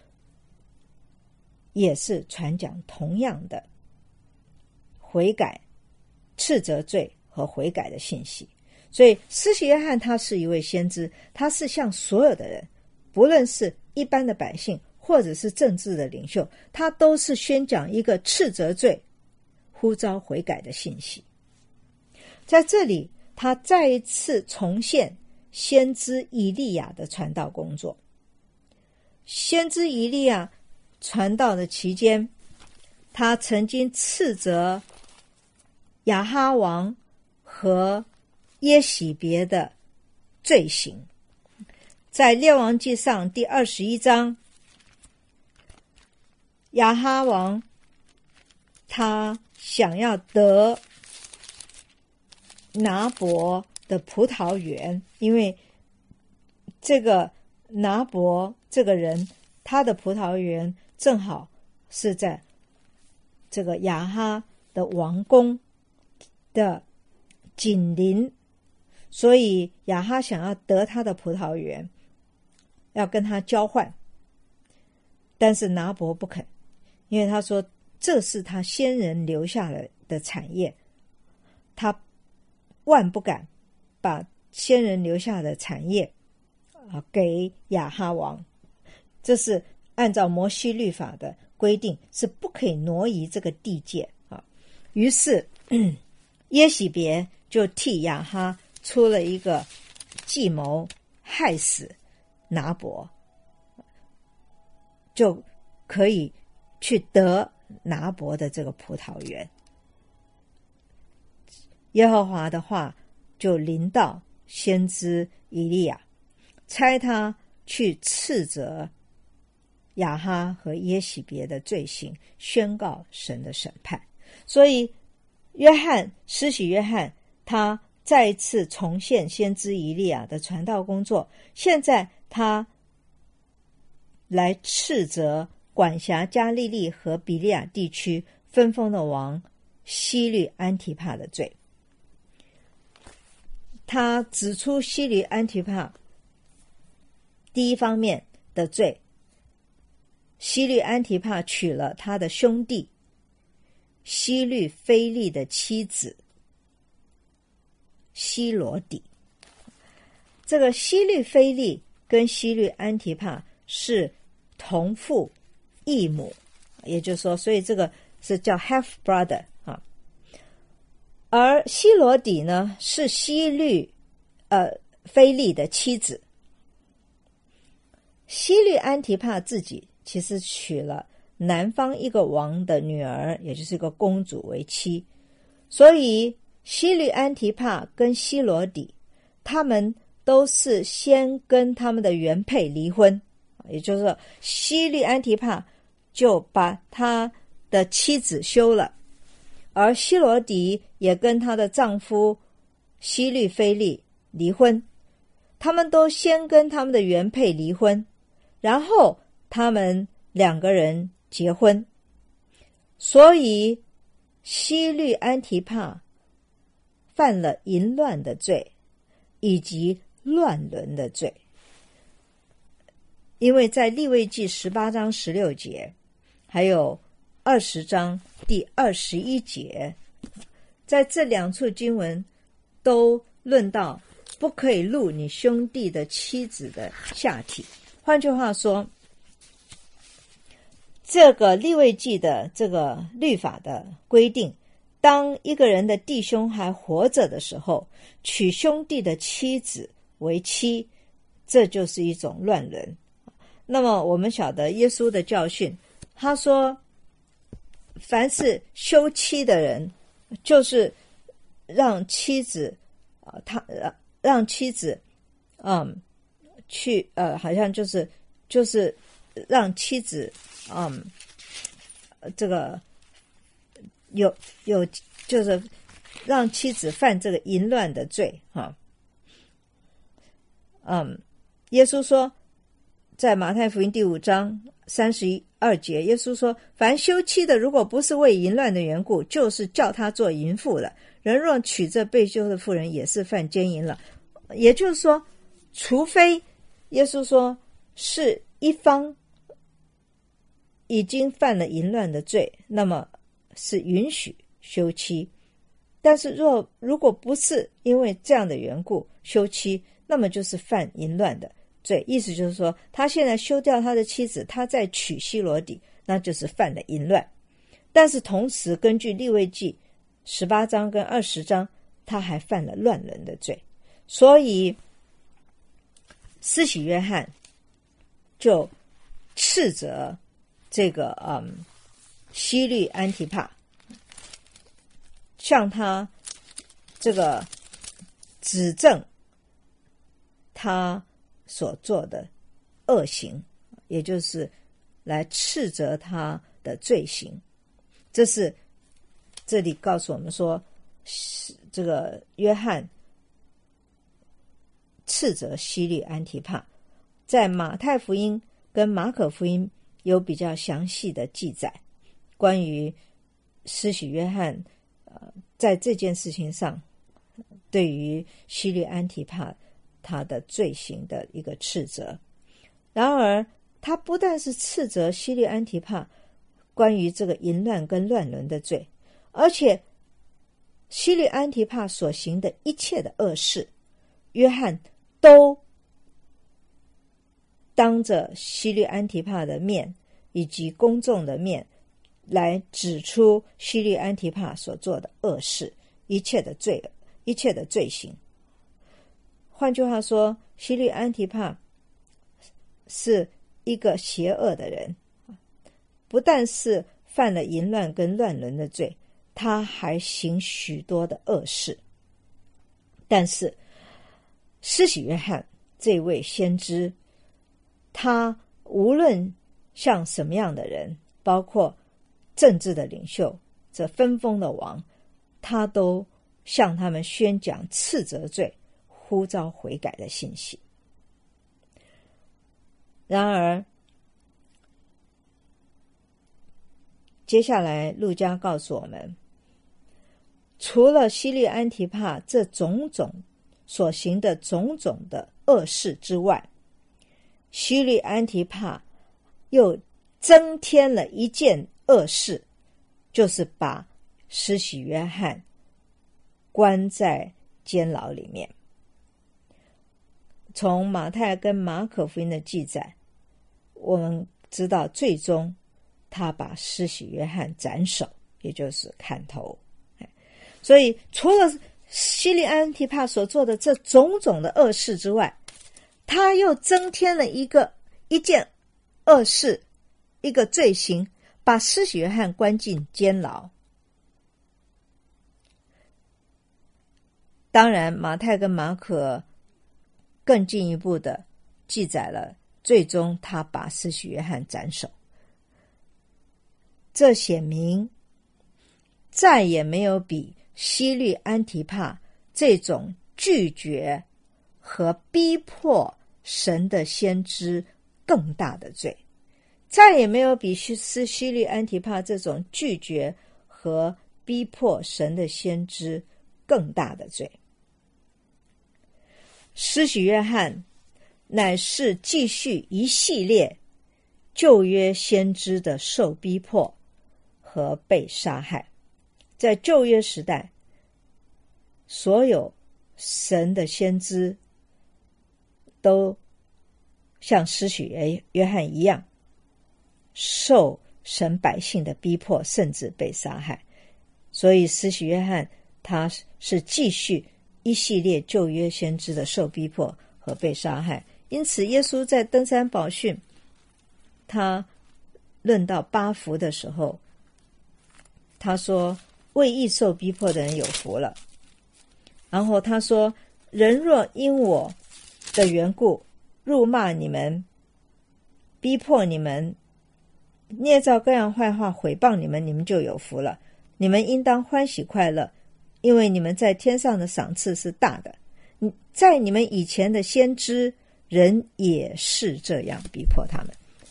Speaker 2: 也是传讲同样的悔改、斥责罪和悔改的信息。所以施洗约翰他是一位先知，他是向所有的人，不论是一般的百姓或者是政治的领袖，他都是宣讲一个斥责罪、呼召悔改的信息。在这里他再一次重现先知以利亚的传道工作。先知以利亚传道的期间，他曾经斥责亚哈王和耶洗别的罪行。在列王记上第二十一章，亚哈王他想要得拿伯的葡萄园，因为这个拿伯这个人，他的葡萄园正好是在这个亚哈的王宫的紧邻，所以亚哈想要得他的葡萄园，要跟他交换。但是拿伯不肯，因为他说这是他先人留下来的产业，他万不敢把先人留下的产业啊给亚哈王。这是按照摩西律法的规定，是不可以挪移这个地界啊。于是耶洗别就替亚哈出了一个计谋，害死拿伯，就可以去得拿伯的这个葡萄园。耶和华的话就临到先知以利亚，差他去斥责亚哈和耶洗别的罪行，宣告神的审判。所以约翰施洗约翰他再一次重现先知以利亚的传道工作，现在他来斥责管辖加利利和比利亚地区分封的王希律安提帕的罪。他指出希律安提帕第一方面的罪，希律安提帕娶了他的兄弟希律非利的妻子希罗底。这个希律非利跟希律安提帕是同父异母，也就是说，所以这个是叫 half brother 啊。而希罗底呢，是希律呃非利的妻子。希律安提帕自己其实娶了南方一个王的女儿，也就是一个公主为妻，所以希律安提帕跟希罗底他们都是先跟他们的原配离婚，也就是说希律安提帕就把他的妻子休了，而希罗底也跟她的丈夫希律菲利离婚，他们都先跟他们的原配离婚，然后他们两个人结婚。所以希律安提帕犯了淫乱的罪以及乱伦的罪，因为在利未记十八章十六节还有二十章第二十一节，在这两处经文都论到不可以录你兄弟的妻子的下体。换句话说，这个利未记的这个律法的规定，当一个人的弟兄还活着的时候，娶兄弟的妻子为妻，这就是一种乱伦。那么我们晓得耶稣的教训，他说凡是休妻的人，就是让妻子呃他呃让妻子嗯去呃好像就是就是让妻子嗯这个有有就是让妻子犯这个淫乱的罪哈。嗯耶稣说在马太福音第五章三十二节，耶稣说凡休妻的，如果不是为淫乱的缘故，就是叫他做淫妇了，人若娶这被休的妇人，也是犯奸淫了。也就是说，除非耶稣说是一方已经犯了淫乱的罪，那么是允许休妻，但是若如果不是因为这样的缘故休妻，那么就是犯淫乱的罪。意思就是说，他现在休掉他的妻子，他再娶希罗底，那就是犯了淫乱。但是同时根据利未记十八章跟二十章，他还犯了乱伦的罪。所以施洗约翰就斥责这个嗯希律安提帕，向他这个指证他所做的恶行，也就是来斥责他的罪行。这是这里告诉我们说，这个约翰斥责希律安提帕。在马太福音跟马可福音有比较详细的记载，关于施洗约翰呃在这件事情上对于希律安提帕他的罪行的一个斥责。然而他不但是斥责希律安提帕关于这个淫乱跟乱伦的罪，而且希律安提帕所行的一切的恶事，约翰都当着希律安提帕的面以及公众的面来指出希律安提帕所做的恶事，一切的罪一切的罪行。换句话说，希律安提帕是一个邪恶的人，不但是犯了淫乱跟乱伦的罪，他还行许多的恶事。但是施洗约翰这位先知，他无论像什么样的人，包括政治的领袖，这分封的王，他都向他们宣讲斥责罪，呼召悔改的信息。然而接下来路加告诉我们，除了希律安提帕这种种所行的种种的恶事之外，希律安提帕又增添了一件恶事，就是把施洗约翰关在监牢里面。从马太跟马可福音的记载，我们知道最终他把施洗约翰斩首，也就是砍头。所以除了希律安提帕所做的这种种的恶事之外，他又增添了一个一件恶事，一个罪行，把施洗约翰关进监牢。当然马太跟马可更进一步的记载了最终他把施洗约翰斩首。这显明再也没有比希律安提帕这种拒绝和逼迫神的先知更大的罪，再也没有比斯希律安提帕这种拒绝和逼迫神的先知更大的罪。施洗约翰乃是继续一系列旧约先知的受逼迫和被杀害。在旧约时代，所有神的先知都像施洗约翰一样受神百姓的逼迫，甚至被杀害。所以施洗约翰他是继续一系列旧约先知的受逼迫和被杀害。因此耶稣在登山宝训他论到八福的时候，他说为义受逼迫的人有福了。然后他说，人若因我的缘故辱骂你们，逼迫你们，捏造各样坏话毁谤你们，你们就有福了。你们应当欢喜快乐，因为你们在天上的赏赐是大的。在你们以前的先知人也是这样逼迫他们。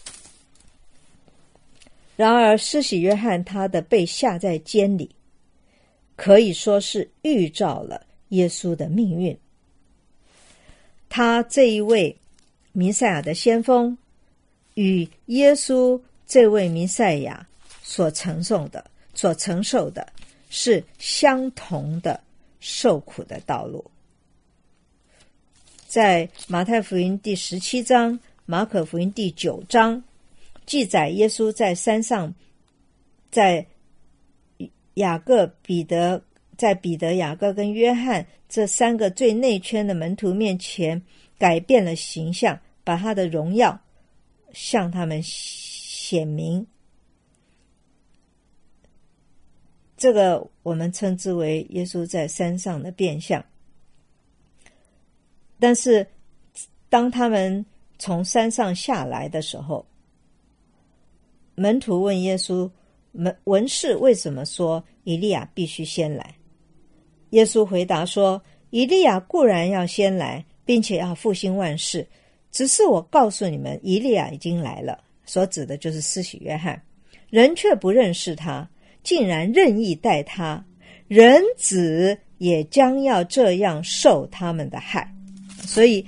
Speaker 2: 然而施洗约翰他的被下在监里，可以说是预兆了耶稣的命运。他这一位弥赛亚的先锋与耶稣这位弥赛亚所承受的所承受的是相同的受苦的道路。在马太福音第十七章、马可福音第九章记载耶稣在山上，在雅各、彼得在彼得、雅各跟约翰这三个最内圈的门徒面前改变了形象，把他的荣耀向他们显明。这个我们称之为耶稣在山上的变相。但是当他们从山上下来的时候，门徒问耶稣，文士为什么说以利亚必须先来？耶稣回答说，以利亚固然要先来，并且要复兴万事，只是我告诉你们，以利亚已经来了，所指的就是施洗约翰，人却不认识他，竟然任意待他，人子也将要这样受他们的害。所以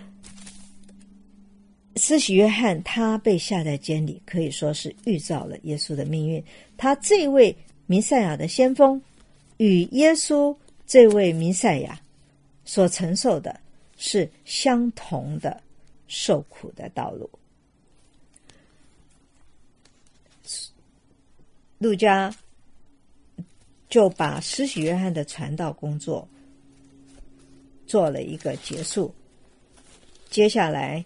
Speaker 2: 施洗约翰他被下在监里，可以说是预兆了耶稣的命运。他这位弥赛亚的先锋与耶稣这位弥赛亚所承受的是相同的受苦的道路。路加就把施洗约翰的传道工作做了一个结束，接下来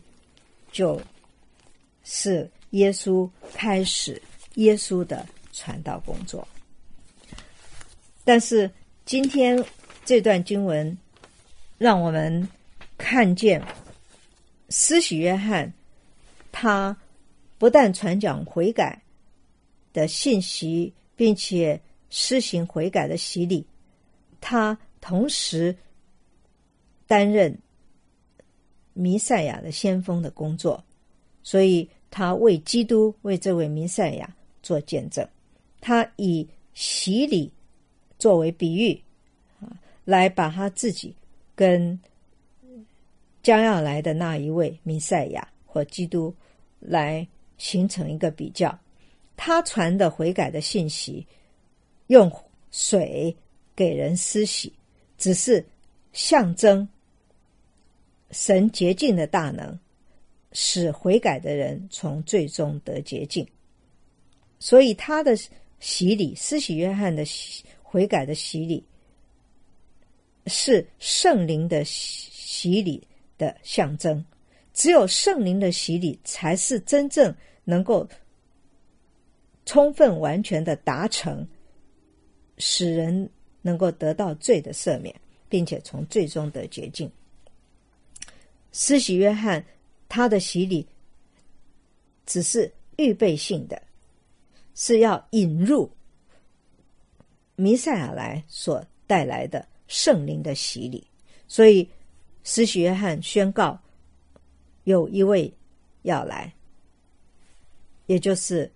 Speaker 2: 就是耶稣开始耶稣的传道工作。但是今天这段经文让我们看见施洗约翰他不但传讲悔改的信息，并且施行悔改的洗礼，他同时担任弥赛亚的先锋的工作，所以他为基督，为这位弥赛亚做见证。他以洗礼作为比喻，来把他自己跟将要来的那一位弥赛亚或基督来形成一个比较。他传的悔改的信息，用水给人施洗，只是象征神洁净的大能，使悔改的人从罪中得洁净。所以他的洗礼，施洗约翰的悔改的洗礼，是圣灵的洗礼的象征。只有圣灵的洗礼才是真正能够充分完全的达成，使人能够得到罪的赦免，并且从罪中得洁净。 施洗约翰他的洗礼只是预备性的，是要引入弥赛亚来所带来的圣灵的洗礼。所以施洗约翰宣告有一位要来，也就是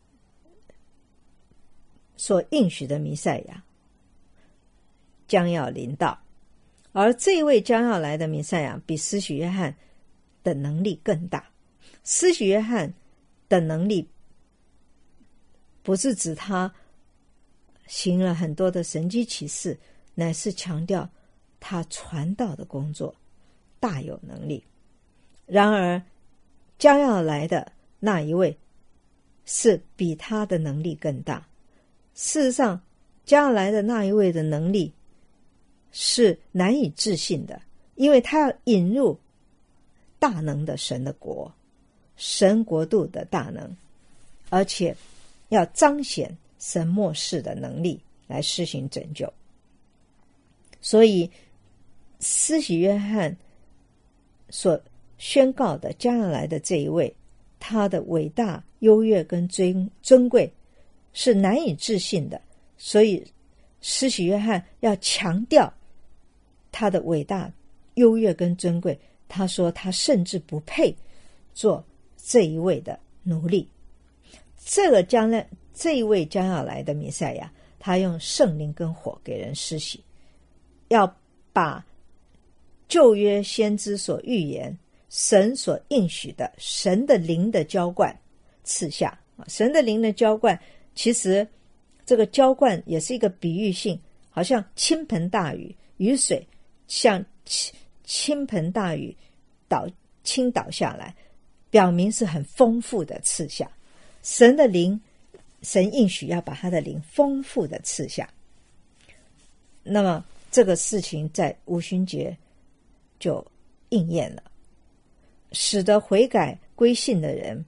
Speaker 2: 所应许的弥赛亚将要临到。而这一位将要来的弥赛亚比施洗约翰的能力更大。施洗约翰的能力不是指他行了很多的神迹奇事，乃是强调他传道的工作大有能力。然而将要来的那一位是比他的能力更大。事实上，将要来的那一位的能力是难以置信的，因为他要引入大能的神的国，神国度的大能，而且要彰显神末世的能力来施行拯救。所以施洗约翰所宣告的将要来的这一位，他的伟大优越跟尊尊贵是难以置信的。所以施洗约翰要强调他的伟大优越跟尊贵，他说他甚至不配做这一位的奴隶。这个将来这一位将要来的弥赛亚，他用圣灵跟火给人施洗，要把旧约先知所预言神所应许的神的灵的浇灌赐下。神的灵的浇灌，其实这个浇灌也是一个比喻性，好像倾盆大雨，雨水像倾盆大雨倒倾倒下来，表明是很丰富的赐下。神的灵，神应许要把他的灵丰富的赐下。那么这个事情在五旬节就应验了，使得悔改归信的人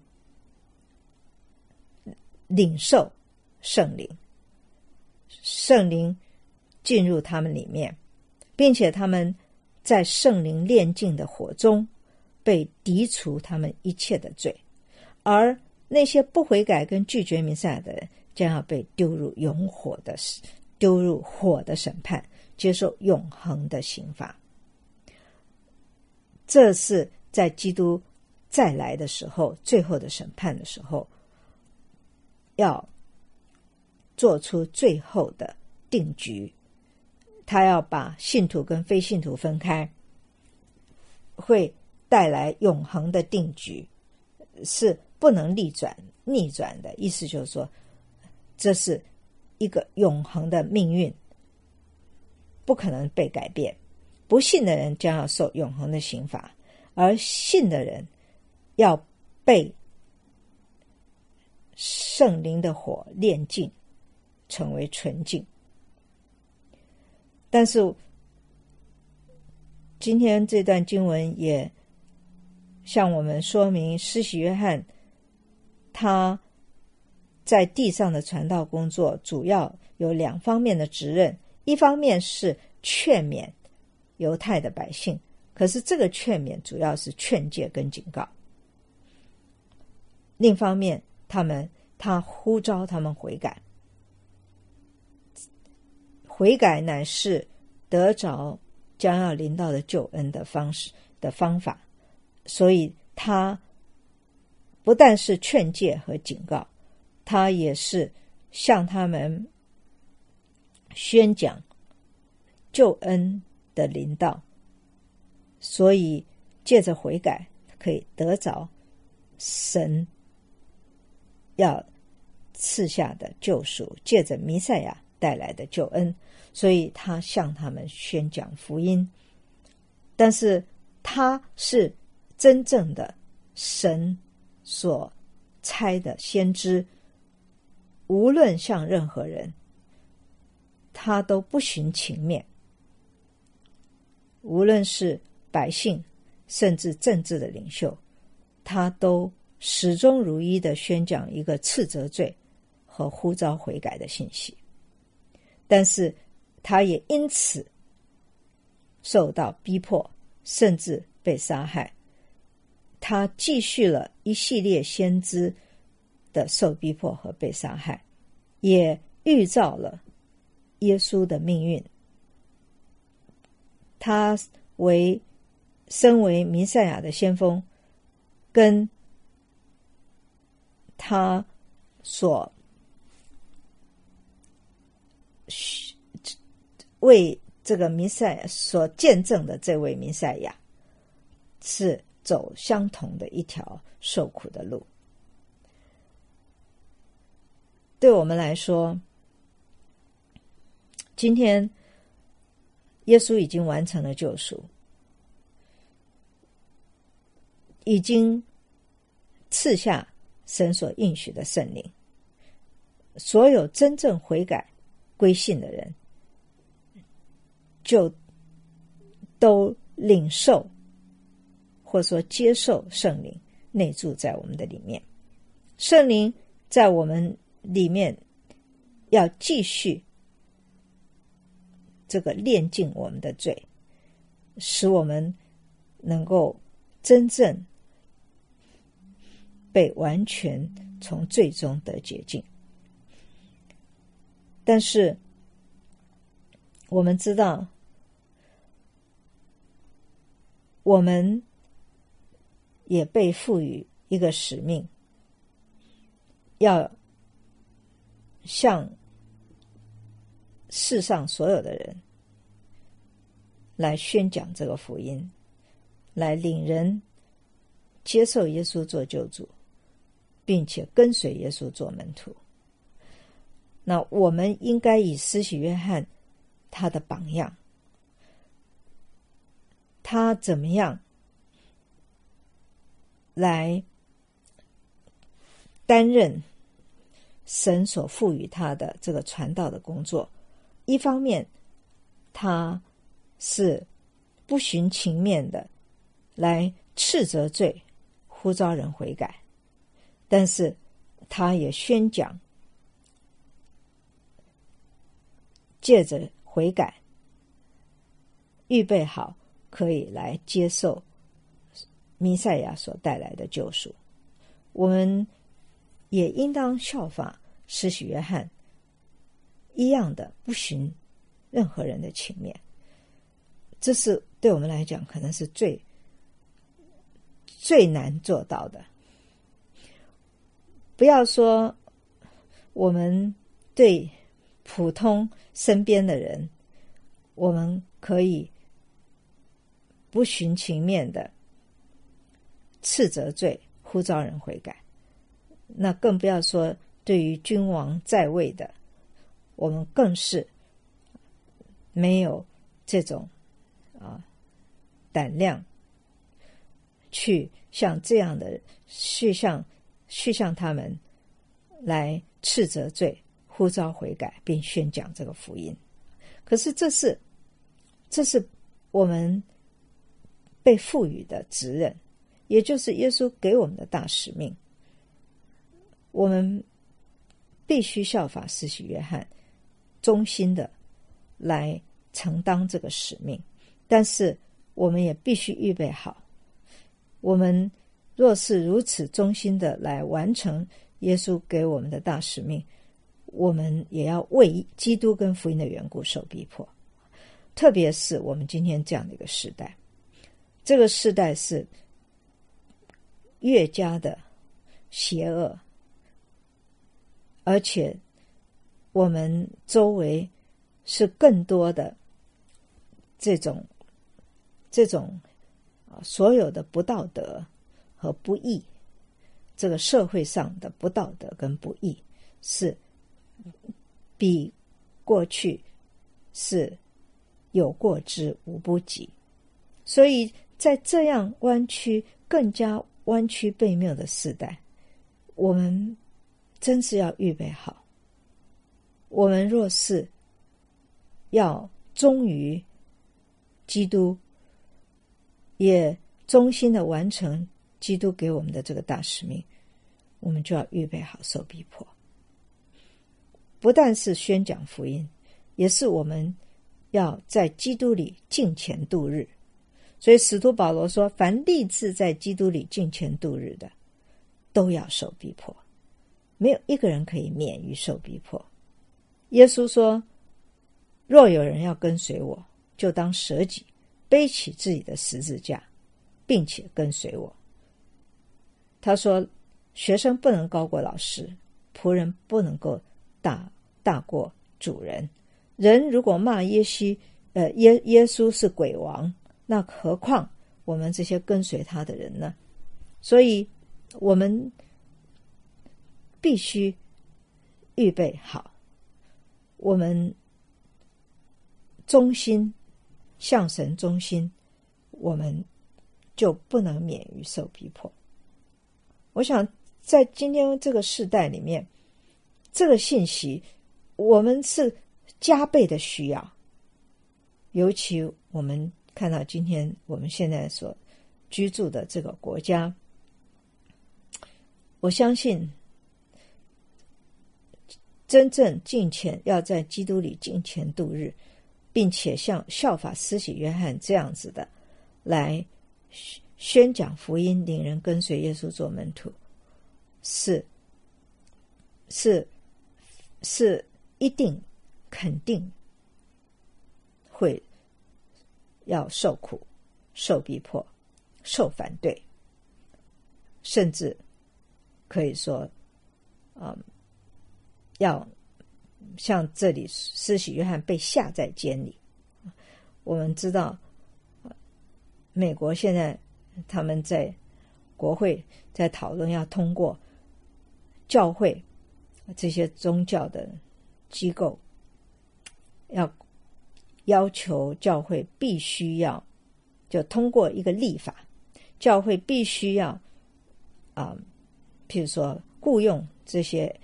Speaker 2: 领受圣灵，圣灵进入他们里面，并且他们在圣灵炼净的火中被涤除他们一切的罪。而那些不悔改跟拒绝弥赛亚的人将要被丢入永火的丢入火的审判，接受永恒的刑罚。这是在基督再来的时候，最后的审判的时候，要做出最后的定局。他要把信徒跟非信徒分开，会带来永恒的定局，是不能逆转逆转的。意思就是说，这是一个永恒的命运，不可能被改变。不信的人将要受永恒的刑罚，而信的人要被圣灵的火炼净，成为纯净。但是今天这段经文也向我们说明，施洗约翰他在地上的传道工作主要有两方面的职任，一方面是劝勉犹太的百姓，可是这个劝勉主要是劝诫跟警告；另一方面他们他呼召他们悔改，悔改乃是得着将要临到的救恩的方式的方法。所以他不但是劝诫和警告，他也是向他们宣讲救恩的临到。所以借着悔改可以得着神要赐下的救赎，借着弥赛亚带来的救恩。所以他向他们宣讲福音，但是他是真正的神所差的先知，无论向任何人，他都不徇情面。无论是百姓甚至政治的领袖，他都始终如一地宣讲一个斥责罪和呼召悔改的信息。但是他也因此受到逼迫，甚至被杀害，他继续了一系列先知的受逼迫和被杀害，也预兆了耶稣的命运。他为身为弥赛亚的先锋，跟他所为这个弥赛亚所见证的这位弥赛亚，是走相同的一条受苦的路。对我们来说，今天耶稣已经完成了救赎，已经赐下神所应许的圣灵，所有真正悔改归信的人就都领受或者说接受圣灵内住在我们的里面。圣灵在我们里面要继续这个炼净我们的罪，使我们能够真正被完全从罪中得洁净。但是我们知道，我们也被赋予一个使命，要向世上所有的人来宣讲这个福音，来领人接受耶稣做救主，并且跟随耶稣做门徒。那我们应该以施洗约翰他的榜样，他怎么样来担任神所赋予他的这个传道的工作。一方面他是不徇情面的来斥责罪，呼召人悔改，但是他也宣讲借着悔改预备好可以来接受弥赛亚所带来的救赎。我们也应当效法施洗约翰一样的，不徇任何人的情面。这是对我们来讲可能是最最难做到的。不要说我们对普通身边的人，我们可以不徇情面的斥责罪，呼召人悔改，那更不要说对于君王在位的，我们更是没有这种啊胆量去像这样的去向去向他们来斥责罪，呼召悔改，并宣讲这个福音。可是这是这是我们被赋予的职任，也就是耶稣给我们的大使命。我们必须效法施洗约翰，忠心的来承担这个使命。但是我们也必须预备好，我们若是如此忠心的来完成耶稣给我们的大使命，我们也要为基督跟福音的缘故受逼迫。特别是我们今天这样的一个时代，这个时代是越加的邪恶，而且我们周围是更多的这种这种所有的不道德和不义，这个社会上的不道德跟不义是比过去是有过之无不及。所以在这样弯曲更加弯曲悖谬的时代，我们真是要预备好。我们若是要忠于基督，也忠心的完成基督给我们的这个大使命，我们就要预备好受逼迫。不但是宣讲福音，也是我们要在基督里敬虔度日。 所以使徒保罗说，凡立志在基督里敬虔度日的，都要受逼迫，没有一个人可以免于受逼迫。耶稣说，若有人要跟随我，就当舍己，背起自己的十字架，并且跟随我。他说，学生不能高过老师，仆人不能够大大过主人。人如果骂耶稣呃耶耶稣是鬼王，那何况我们这些跟随他的人呢？所以我们必须预备好，我们忠心向神忠心，我们就不能免于受逼迫。我想在今天这个世代里面，这个信息我们是加倍的需要，尤其我们看到今天我们现在所居住的这个国家，我相信真正敬虔，要在基督里敬虔度日，并且像效法施洗约翰这样子的来宣讲福音，领人跟随耶稣做门徒，是是是一定肯定会要受苦、受逼迫、受反对，甚至可以说，嗯，要像这里施洗约翰被下在监里。我们知道，美国现在他们在国会在讨论要通过教会这些宗教的机构，要要求教会必须要就通过一个立法，教会必须要啊、呃，譬如说雇佣这些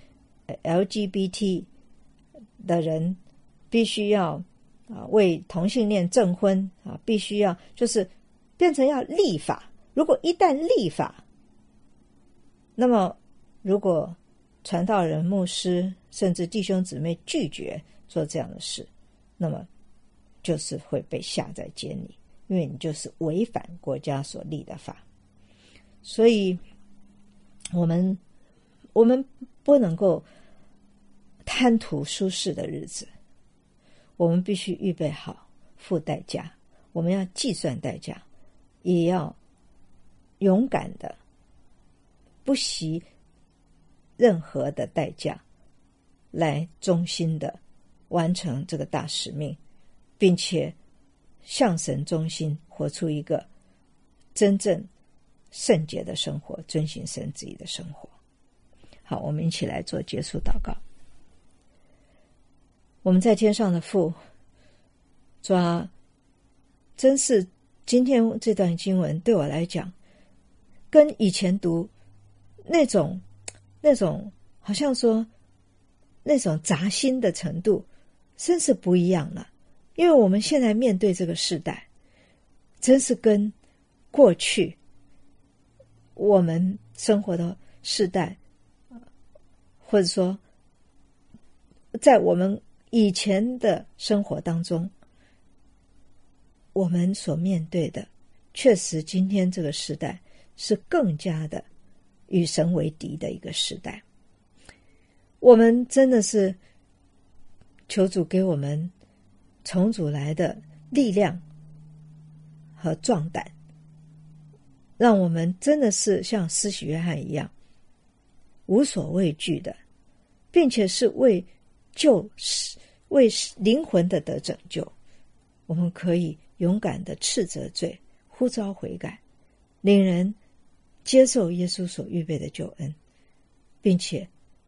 Speaker 2: L G B T 的人，必须要啊、呃、为同性恋证婚啊，必须要就是变成要立法。如果一旦立法，那么如果传道人、牧师甚至弟兄姊妹拒绝做这样的事，那么就是会被下在监里，因为你就是违反国家所立的法。所以我们我们不能够贪图舒适的日子，我们必须预备好付代价，我们要计算代价，也要勇敢的不惜任何的代价来忠心的完成这个大使命，并且向神忠心，活出一个真正圣洁的生活，遵行神旨意的生活。好，我们一起来做结束祷告。我们在天上的父，主啊，真是今天这段经文对我来讲，跟以前读那种那种好像说那种扎心的程度真是不一样了。因为我们现在面对这个世代，真是跟过去我们生活的世代，或者说在我们以前的生活当中，我们所面对的确实今天这个时代是更加的与神为敌的一个时代。我们真的是求主给我们从主来的力量和壮胆，让我们真的是像施洗约翰一样无所畏惧的，并且是为救为灵魂的得拯救，我们可以勇敢的斥责罪，呼召悔改，领人接受耶稣所预备的救恩，并且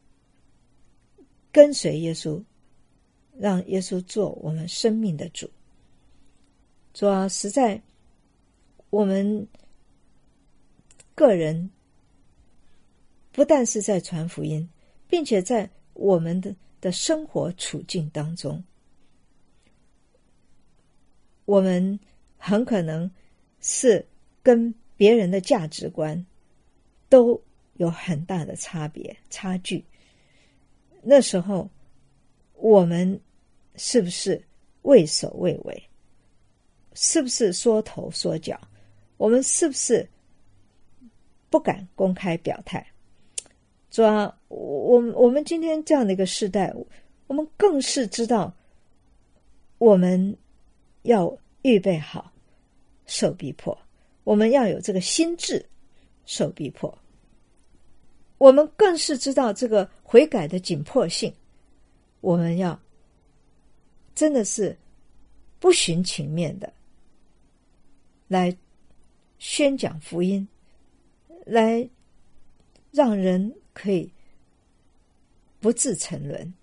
Speaker 2: 跟随耶稣，让耶稣做我们生命的主。主啊，实在我们个人不但是在传福音，并且在我们的的生活处境当中，我们很可能是跟别人的价值观都有很大的差别差距。那时候我们是不是畏首畏尾， 是不是缩头缩脚？我们是不是不敢公开表态？主啊，我我们今天这样的一个时代，我们更是知道我们要预备好受逼迫，我们要有这个心智受逼迫，我们更是知道这个悔改的紧迫性，我们要真的是不徇情面的来宣讲福音，来让人可以不自沉沦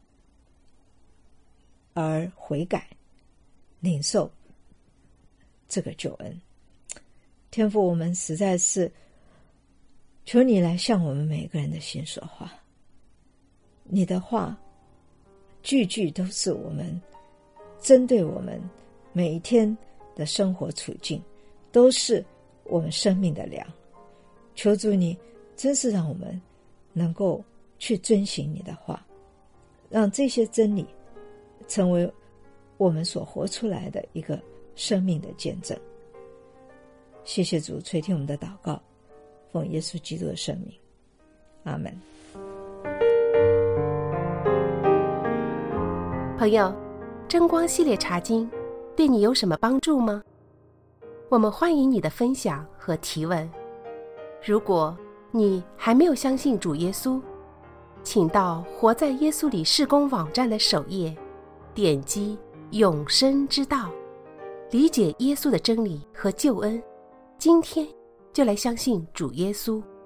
Speaker 2: 而悔改，领受这个救恩。天父，我们实在是求你来向我们每个人的心说话，你的话句句都是我们针对我们每一天的生活处境，都是我们生命的粮。求主你真是让我们能够去遵行你的话，让这些真理成为我们所活出来的一个生命的见证。谢谢主垂听我们的祷告，奉耶稣基督的圣名，阿们。
Speaker 1: 朋友，真光系列查经对你有什么帮助吗？我们欢迎你的分享和提问。如果你还没有相信主耶稣，请到活在耶稣里事工网站的首页，点击永生之道，理解耶稣的真理和救恩。今天就来相信主耶稣。